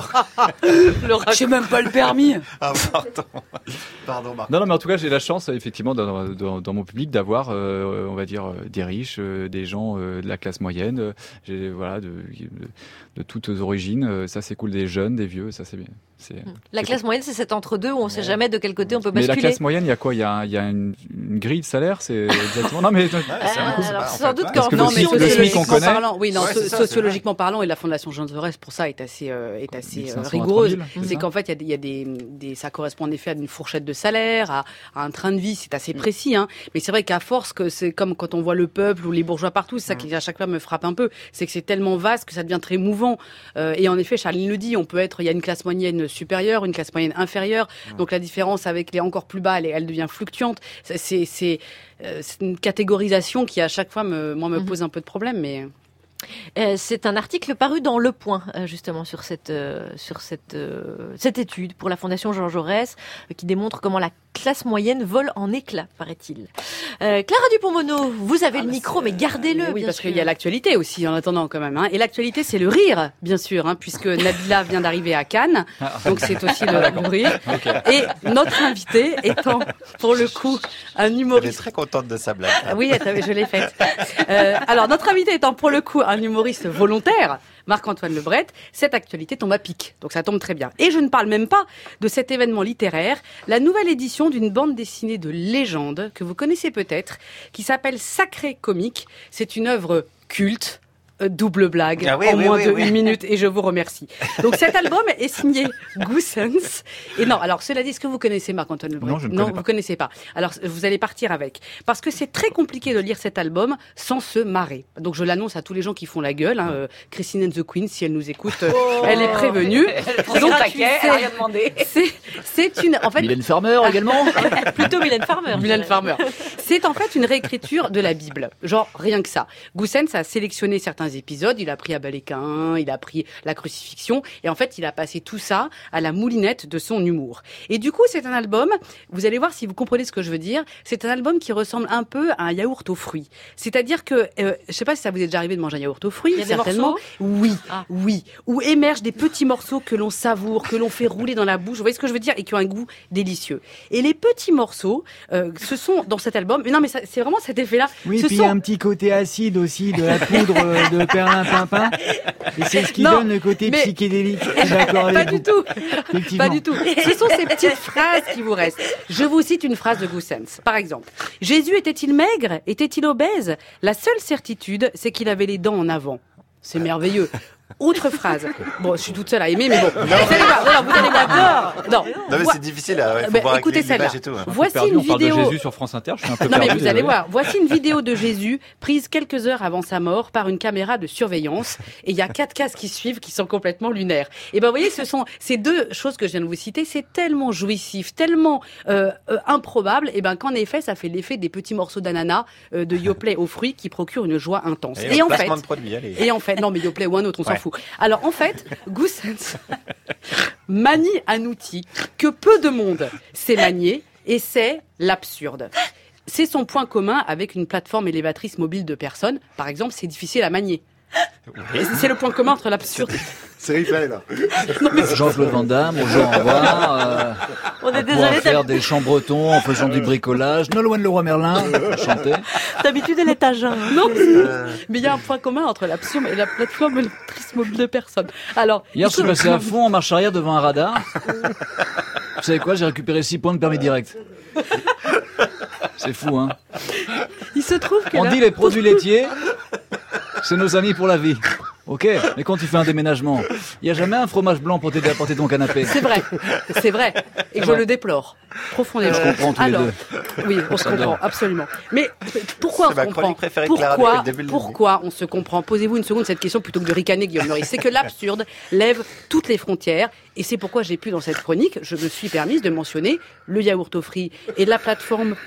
pour- J'ai même pas le permis. Ah, pardon. Pardon, Marc. Non, non, mais en tout cas, j'ai la chance, effectivement, dans, dans, dans mon public, d'avoir, euh, on va dire, euh, des riches, euh, des gens euh, de la classe moyenne, euh, j'ai, voilà, de, de, de toutes origines. Euh, ça, c'est cool, des jeunes, des vieux, ça, c'est bien. C'est, La classe moyenne, c'est cet entre-deux où on ne sait jamais de quel côté on peut mais basculer. la classe moyenne, il y a quoi? Il y a, il y a une, une grille de salaire, c'est exactement. Non, mais. Euh, alors, sans doute Parce qu'en que Non, mais le SMIC, le SMIC qu'on sociologiquement connaît. parlant, oui, non, Ouais, so- c'est ça, c'est sociologiquement parlant, et la Fondation Jean Jaurès pour ça est assez, euh, est assez mille euh, cinq cents à rigoureuse. trois mille, c'est C'est ça qu'en fait, il y a, des, il y a des, des, ça correspond en effet à une fourchette de salaire, à, à un train de vie, c'est assez précis, hein. Mais c'est vrai qu'à force que c'est comme quand on voit le peuple ou les bourgeois partout, c'est ça qui à chaque fois me frappe un peu, c'est que c'est tellement vaste que ça devient très mouvant. Euh, et en effet, Charline le dit, on peut être, il y a une classe moyenne supérieure, une classe moyenne inférieure. Donc la différence avec les encore plus bas, elle, elle devient fluctuante. C'est, c'est, c'est, euh, c'est une catégorisation qui à chaque fois me, moi, me pose un peu de problème, mais. Euh, c'est un article paru dans Le Point, euh, justement, sur cette, euh, sur cette, euh, cette étude pour la Fondation Jean Jaurès, euh, qui démontre comment la classe moyenne vole en éclats, paraît-il. Euh, Clara Dupont-Mono, vous avez le micro, mais gardez-le, Oui, bien parce sûr. qu'il y a l'actualité aussi, en attendant quand même. Hein. Et l'actualité, c'est le rire, bien sûr, hein, puisque Nabila vient d'arriver à Cannes, donc c'est aussi le, le rire. Et notre invité étant, pour le coup, un Elle est humoriste. très contente de sa blague. Ah oui, attends, je l'ai faite. Euh, alors, notre invité étant pour le coup un humoriste volontaire, Marc-Antoine Lebret, cette actualité tombe à pic. Donc ça tombe très bien. Et je ne parle même pas de cet événement littéraire, la nouvelle édition d'une bande dessinée de légende que vous connaissez peut-être, qui s'appelle Sacré Comique. C'est une œuvre culte. Euh, double blague Ah oui, en oui, moins oui, de oui. une minute et je vous remercie. Donc cet album est signé Goossens. Et non, alors cela dit, est-ce que vous connaissez Marc-Antoine Lebret? Non, je ne connais pas. vous connaissez pas. Alors vous allez partir avec. Parce que c'est très compliqué de lire cet album sans se marrer. Donc je l'annonce à tous les gens qui font la gueule. Hein. Euh, Christine and the Queen, si elle nous écoute, euh, elle est prévenue. Donc, elle a rien demandé. C'est, c'est une, en fait, Mylène Farmer également. Plutôt Mylène Farmer. Mylène Farmer. C'est en fait une réécriture de la Bible. Genre, rien que ça. Goossens a sélectionné certains épisodes. Il a pris Abel et Caïn, il a pris la crucifixion. Et en fait, il a passé tout ça à la moulinette de son humour. Et du coup, c'est un album, vous allez voir si vous comprenez ce que je veux dire, c'est un album qui ressemble un peu à un yaourt aux fruits. C'est-à-dire que, euh, je sais pas si ça vous est déjà arrivé de manger un yaourt aux fruits. Il y a des certainement. morceaux Oui, Ah. oui. Où émergent des petits morceaux que l'on savoure, que l'on fait rouler dans la bouche. Vous voyez ce que je veux dire? Et qui ont un goût délicieux. Et les petits morceaux, euh, ce sont dans cet album. Mais non, mais ça, c'est vraiment cet effet-là. Oui, ce puis il y a sont... un petit côté acide aussi de la poudre euh, de perlimpinpin. Et c'est ce qui Non, donne le côté mais- psychédélique. Je suis d'accord avec Pas vous. du tout. Effectivement. Pas du tout. Ce sont ces petites phrases qui vous restent. Je vous cite une phrase de Goossens. Par exemple, Jésus était-il maigre? Était-il obèse? La seule certitude, c'est qu'il avait les dents en avant. C'est merveilleux. Autre phrase. Bon, je suis toute seule à aimer, mais bon. Vous allez voir. Non, vous allez voir. Non. Non, mais Voi- c'est difficile, là. Il faut Ben, voir avec écoutez l'image celle-là. et tout. hein. Voici Perdu, une on parle vidéo. de Jésus sur France Inter, je suis un peu Non mais perdu. vous allez désolé. voir, voici une vidéo de Jésus prise quelques heures avant sa mort par une caméra de surveillance et il y a quatre cases qui suivent qui sont complètement lunaires. Et ben vous voyez, ce sont ces deux choses que je viens de vous citer, c'est tellement jouissif, tellement euh, euh, improbable et ben qu'en effet ça fait l'effet des petits morceaux d'ananas euh, de Yoplait aux fruits qui procurent une joie intense. Et Et au en fait, placement de produit, allez. et en fait, non mais Yoplait ou un autre, on s'en Ouais. fout. Alors en fait, Goossens manie un outil que peu de monde sait manier et c'est l'absurde. C'est son point commun avec une plateforme élévatrice mobile de personnes. Par exemple, c'est difficile à manier. C'est le point commun entre l'absurde. C'est hyper, là. Jean-Claude Van Damme, bonjour, au revoir. Euh, On est on pourra désolé, faire t'as- des chants bretons en faisant du bricolage. Nolwenn Leroy Merlin, chanter. d'habitude elle est à jeun. Non, mais il y a un point commun entre l'absurde et la plateforme élévatrice mobile de personnes. Alors, Hier, il je suis se- passé à fond en marche arrière devant un radar. Vous savez quoi? J'ai récupéré six points de permis direct. C'est fou, hein? il se trouve que On là- dit les produits laitiers, c'est nos amis pour la vie. Ok, mais quand tu fais un déménagement, il y a jamais un fromage blanc pour t'aider à porter ton canapé. C'est vrai, c'est vrai. Et je le déplore profondément. Je comprends tous Alors, les deux. oui, on se comprend, absolument. Mais pourquoi C'est on ma se comprend chronique préférée de Clara Pourquoi, depuis le début de pourquoi on se comprend Posez-vous une seconde cette question plutôt que de ricaner, Guillaume Meurice. C'est que l'absurde lève toutes les frontières. Et c'est pourquoi j'ai pu, dans cette chronique, je me suis permise de mentionner le yaourt aux fruits et la plateforme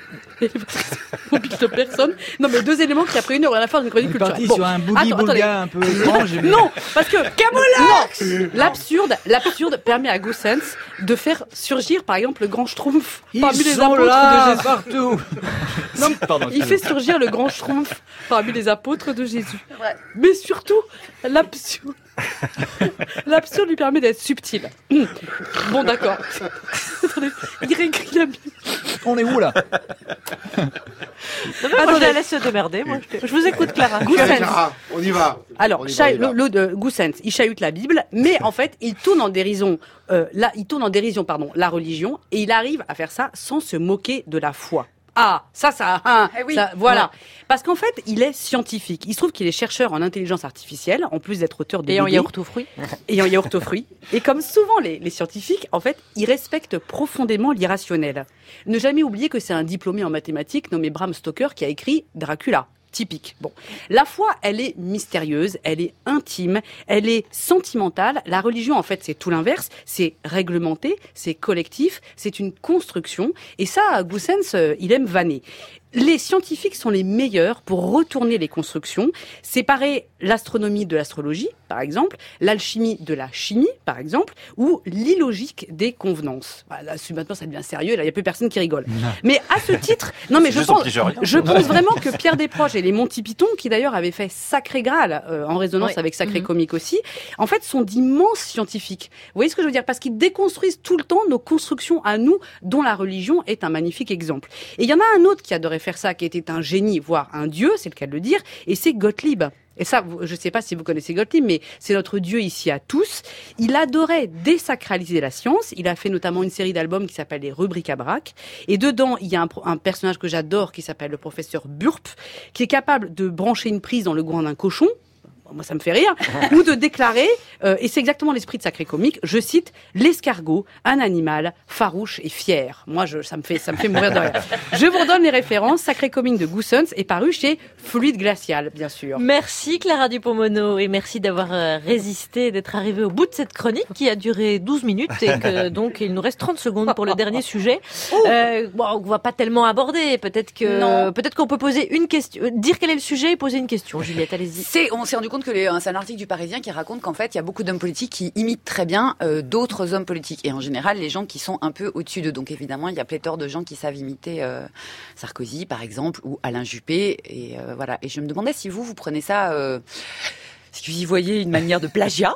mobile de personne. Non, mais deux éléments qui, après une heure, à la fin d'une chronique culturelle. Parti sur un boogie-boulga un peu étrange. Non, parce que Camolax, l'absurde, l'absurde permet à Goossens de faire surgir, par exemple, le grand Schtroumpf parmi les apôtres là, de Jésus. partout. Non, Pardon, il fait surgir le grand Schtroumpf parmi les apôtres de Jésus. Mais surtout, l'absurde. L'absurde lui permet d'être subtil. Mmh. Bon, d'accord. Attendez, il réécrit la Bible. On est où là? Non, mais moi, je la laisse se démerder. Moi, je, te... je vous écoute, Clara. Clara, on y va. Alors, On y va, cha- on y va. le, le de Goossens, il chahute la Bible, mais en fait, il tourne en dérision, euh, là, il tourne en dérision, pardon, la religion, et il arrive à faire ça sans se moquer de la foi. Ah, ça, ça, hein, Eh oui. ça, voilà. Ouais. Parce qu'en fait, il est scientifique. Il se trouve qu'il est chercheur en intelligence artificielle, en plus d'être auteur de Et en B D. yaourt aux fruits. Et en yaourt aux fruits. Et comme souvent les, les scientifiques, en fait, ils respectent profondément l'irrationnel. Ne jamais oublier que c'est un diplômé en mathématiques nommé Bram Stoker qui a écrit Dracula. Typique. Bon. La foi, elle est mystérieuse, elle est intime, elle est sentimentale. La religion, en fait, c'est tout l'inverse. C'est réglementé, c'est collectif, c'est une construction. Et ça, Goossens, euh, il aime vanner. Les scientifiques sont les meilleurs pour retourner les constructions, séparer l'astronomie de l'astrologie, par exemple, l'alchimie de la chimie, par exemple, ou l'illogique des convenances. Voilà, là, maintenant, ça devient sérieux, là, il n'y a plus personne qui rigole. Mais à ce titre, non, mais C'est je juste au pense, pigeur. je pense vraiment que Pierre Desproges et les Monty Python, qui d'ailleurs avaient fait Sacré Graal, euh, en résonance Ouais. avec Sacré Mhm. Comique aussi, en fait, sont d'immenses scientifiques. Vous voyez ce que je veux dire? Parce qu'ils déconstruisent tout le temps nos constructions à nous, dont la religion est un magnifique exemple. Et il y en a un autre qui adorait faire ça, qui était un génie, voire un dieu, c'est le cas de le dire, et c'est Gottlieb. Et ça, vous- je ne sais pas si vous connaissez Gottlieb, mais c'est notre dieu ici à tous. Il adorait désacraliser la science. Il a fait notamment une série d'albums qui s'appelle les Rubriques à braque. Et dedans, il y a un, pro- un personnage que j'adore qui s'appelle le professeur Burp, qui est capable de brancher une prise dans le groin d'un cochon. Moi, ça me fait rire. Ou de déclarer, euh, et c'est exactement l'esprit de Sacré Comique, je cite, l'escargot, un animal farouche et fier. Moi, je, ça me fait, ça me fait mourir de rire. Je vous redonne les références. Sacré Comique de Goossens est paru chez Fluide Glacial, bien sûr. Merci Clara Dupont-Mono et merci d'avoir euh, résisté, d'être arrivée au bout de cette chronique qui a duré douze minutes et que donc il nous reste trente secondes pour le dernier sujet. Euh, bon, on va pas tellement aborder. Peut-être que, Non. peut-être qu'on peut poser une question, euh, dire quel est le sujet et poser une question. Juliette, allez-y. C'est, on s'est rendu compte que les- c'est un article du Parisien qui raconte qu'en fait, il y a beaucoup d'hommes politiques qui imitent très bien euh, d'autres hommes politiques. Et en général, les gens qui sont un peu au-dessus d'eux. Donc évidemment, il y a pléthore de gens qui savent imiter euh, Sarkozy, par exemple, ou Alain Juppé. Et euh, voilà. Et je me demandais si vous, vous prenez ça... Euh, si vous y voyez une manière de plagiat.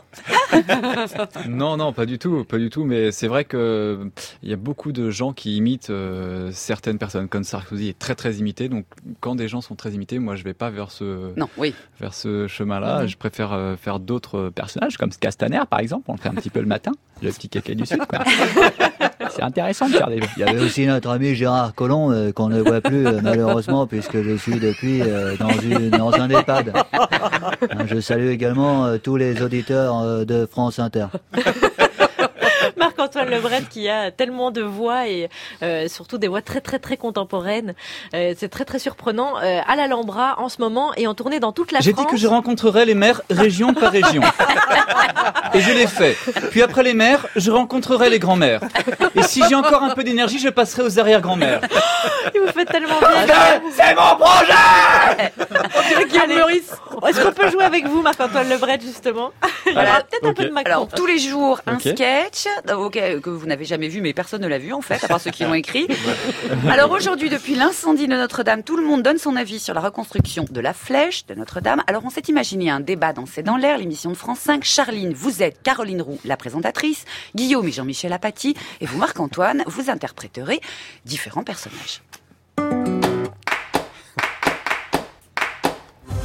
Non, non, pas du tout, pas du tout. Mais c'est vrai que il y a beaucoup de gens qui imitent euh, certaines personnes. Comme Sarkozy est très très imité, donc quand des gens sont très imités, moi je vais pas vers ce Non, oui. vers ce chemin-là. Mhm. Je préfère euh, faire d'autres personnages, comme Castaner par exemple. On le fait un petit peu le matin, le petit caca du sud. Quoi. C'est intéressant de faire des. Il y avait aussi notre ami Gérard Collomb, euh, qu'on ne voit plus euh, malheureusement, puisque je suis depuis euh, dans, une, dans un EHPAD. Hein, je salue également euh, tous les auditeurs euh, de France Inter. Marc-Antoine Lebret qui a tellement de voix et euh, surtout des voix très très très contemporaines. Euh, c'est très très surprenant. Euh, à l'Alhambra en ce moment et en tournée dans toute la J'ai France. dit que je rencontrerais les maires région par région. Et je l'ai fait. Puis après les maires, je rencontrerai les grands-mères. Et si j'ai encore un peu d'énergie, je passerai aux arrière-grands-mères. Il vous fait tellement bien. C'est mon projet! Allez, Maurice, est-ce qu'on peut jouer avec vous, Marc-Antoine Lebret, justement? Il y aura peut-être un Ok. peu de Macron. Alors, tous les jours, un Ok. sketch euh, ok, que vous n'avez jamais vu, mais personne ne l'a vu, en fait, à part ceux qui l'ont écrit. Alors, aujourd'hui, depuis l'incendie de Notre-Dame, tout le monde donne son avis sur la reconstruction de la flèche de Notre-Dame. Alors, on s'est imaginé un débat dans C'est dans l'air, l'émission de France cinq. Charline, vous êtes Caroline Roux, la présentatrice. Guillaume et Jean-Michel Apathy. Et vous, Marc-Antoine, vous interpréterez différents personnages.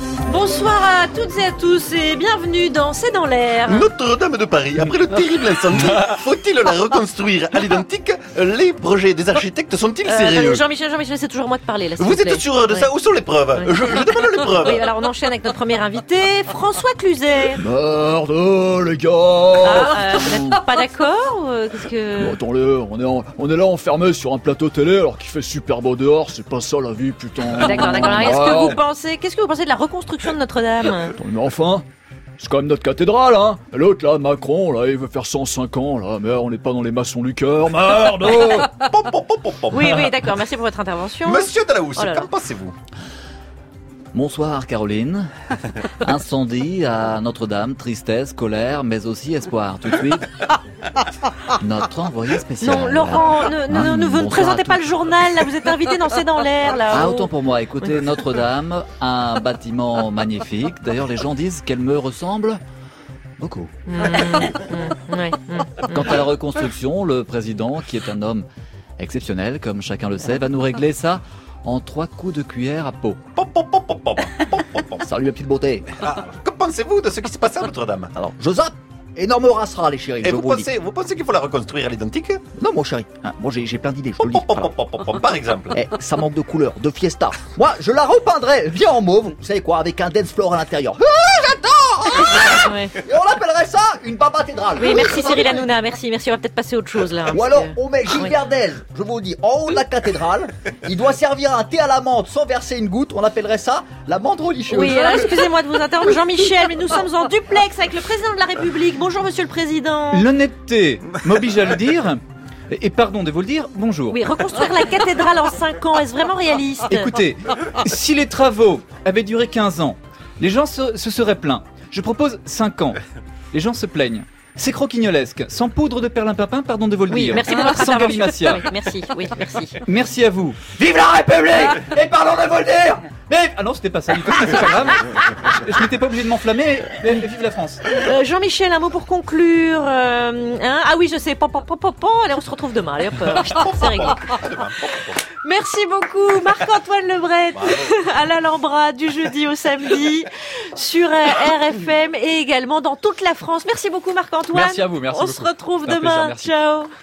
Bonsoir à toutes et à tous et bienvenue dans C'est dans l'air. Notre-Dame de Paris, après le terrible incendie, faut-il la reconstruire à l'identique? Les projets des architectes sont-ils Euh, sérieux? attendez, Jean-Michel, Jean-Michel, c'est toujours moi de parler là. s'il Vous vous plaît. êtes sûr de ça? Ouais. Où sont les preuves? Ouais. je, je demande les preuves. Oui, alors on enchaîne avec notre premier invité, François Cluzet. Merde, les gars. Ah, euh, vous n'êtes pas d'accord ou, euh, qu'est-ce que... Bon, attends-le, on est, en- on est là enfermé sur un plateau télé alors qu'il fait super beau dehors, c'est pas ça la vie, putain. D'accord, d'accord. Alors, est-ce Ah, que vous pensez, qu'est-ce que vous pensez de la reconstruction de Notre-Dame? Attends, mais enfin, c'est quand même notre cathédrale, hein. Et l'autre là, Macron, là, il veut faire cent cinq ans, là, mais on n'est pas dans les maçons du cœur, merde. Oui, oui, d'accord. Merci pour votre intervention. Monsieur Delahousse, Oh là là. qu'en pensez-vous? Bonsoir Caroline. Incendie à Notre-Dame, tristesse, colère, mais aussi espoir. Tout de suite, notre envoyé spécial. Non, Laurent, ne, ne, Hein, ne- vous ne bonsoir présentez à pas tous. le journal, là, vous êtes invité dans C'est dans l'air, là. Ah, Oh. autant pour moi. Écoutez, Notre-Dame, un bâtiment magnifique. D'ailleurs, les gens disent qu'elle me ressemble beaucoup. Mmh, mmh, ouais, mmh, Quant mmh. à la reconstruction, le président, qui est un homme exceptionnel, comme chacun le sait, va nous régler ça en trois coups de cuillère à peau. Salut la petite beauté. Ah, que pensez-vous de ce qui se passe à Notre-Dame? Alors, je zappe. Énorme rassera, les chéris. Et je vous vous le dis. pensez, vous pensez qu'il faut la reconstruire à l'identique? Non, mon chéri. Hein, moi, j'ai j'ai plein d'idées, je te le dis. Voilà. Par exemple. Eh, ça manque de couleur, de fiesta. Moi, je la repeindrais bien en mauve, vous savez quoi, avec un dance floor à l'intérieur. Ah, j'adore. Ah Ouais. Et on appellerait ça une babathédrale. Oui, merci Cyril Hanouna, merci, merci. On va peut-être passer à autre chose, là. Ou parce alors, que- on met Gilles Oui. Verdez, je vous le dis, en haut de la cathédrale. Il doit servir un thé à la menthe sans verser une goutte. On appellerait ça la menthe religieuse. Oui, alors excusez-moi de vous interrompre, Jean-Michel, mais nous sommes en duplex avec le président de la République. Bonjour, monsieur le président. L'honnêteté m'oblige à le dire. Et pardon de vous le dire, bonjour. Oui, reconstruire la cathédrale en cinq ans, est-ce vraiment réaliste? Écoutez, si les travaux avaient duré quinze ans, les gens se, se seraient plaints. Je propose cinq ans. Les gens se plaignent. C'est croquignolesque, sans poudre de perlimpinpin, pardon de vous le Oui, dire. merci pour votre Sans intervention. galimatia. Oui, merci, oui, merci. Merci à vous. Vive la République. Et pardon de vous le dire. Mais, ah non, c'était pas ça du tout, mais c'est pas grave. Je n'étais pas obligé de m'enflammer, mais, mais vive la France. Euh, Jean-Michel, un mot pour conclure. euh, hein ah oui, je sais. Pan, pan, pan, pan, pan. Allez, on se retrouve demain. Allez, hop, euh, c'est réglé. Merci beaucoup, Marc-Antoine Lebret, à l'Alhambra du jeudi au samedi sur euh, R F M et également dans toute la France. Merci beaucoup, Marc-Antoine. Merci à vous, merci On beaucoup. se retrouve C'était un demain. plaisir, merci. Ciao.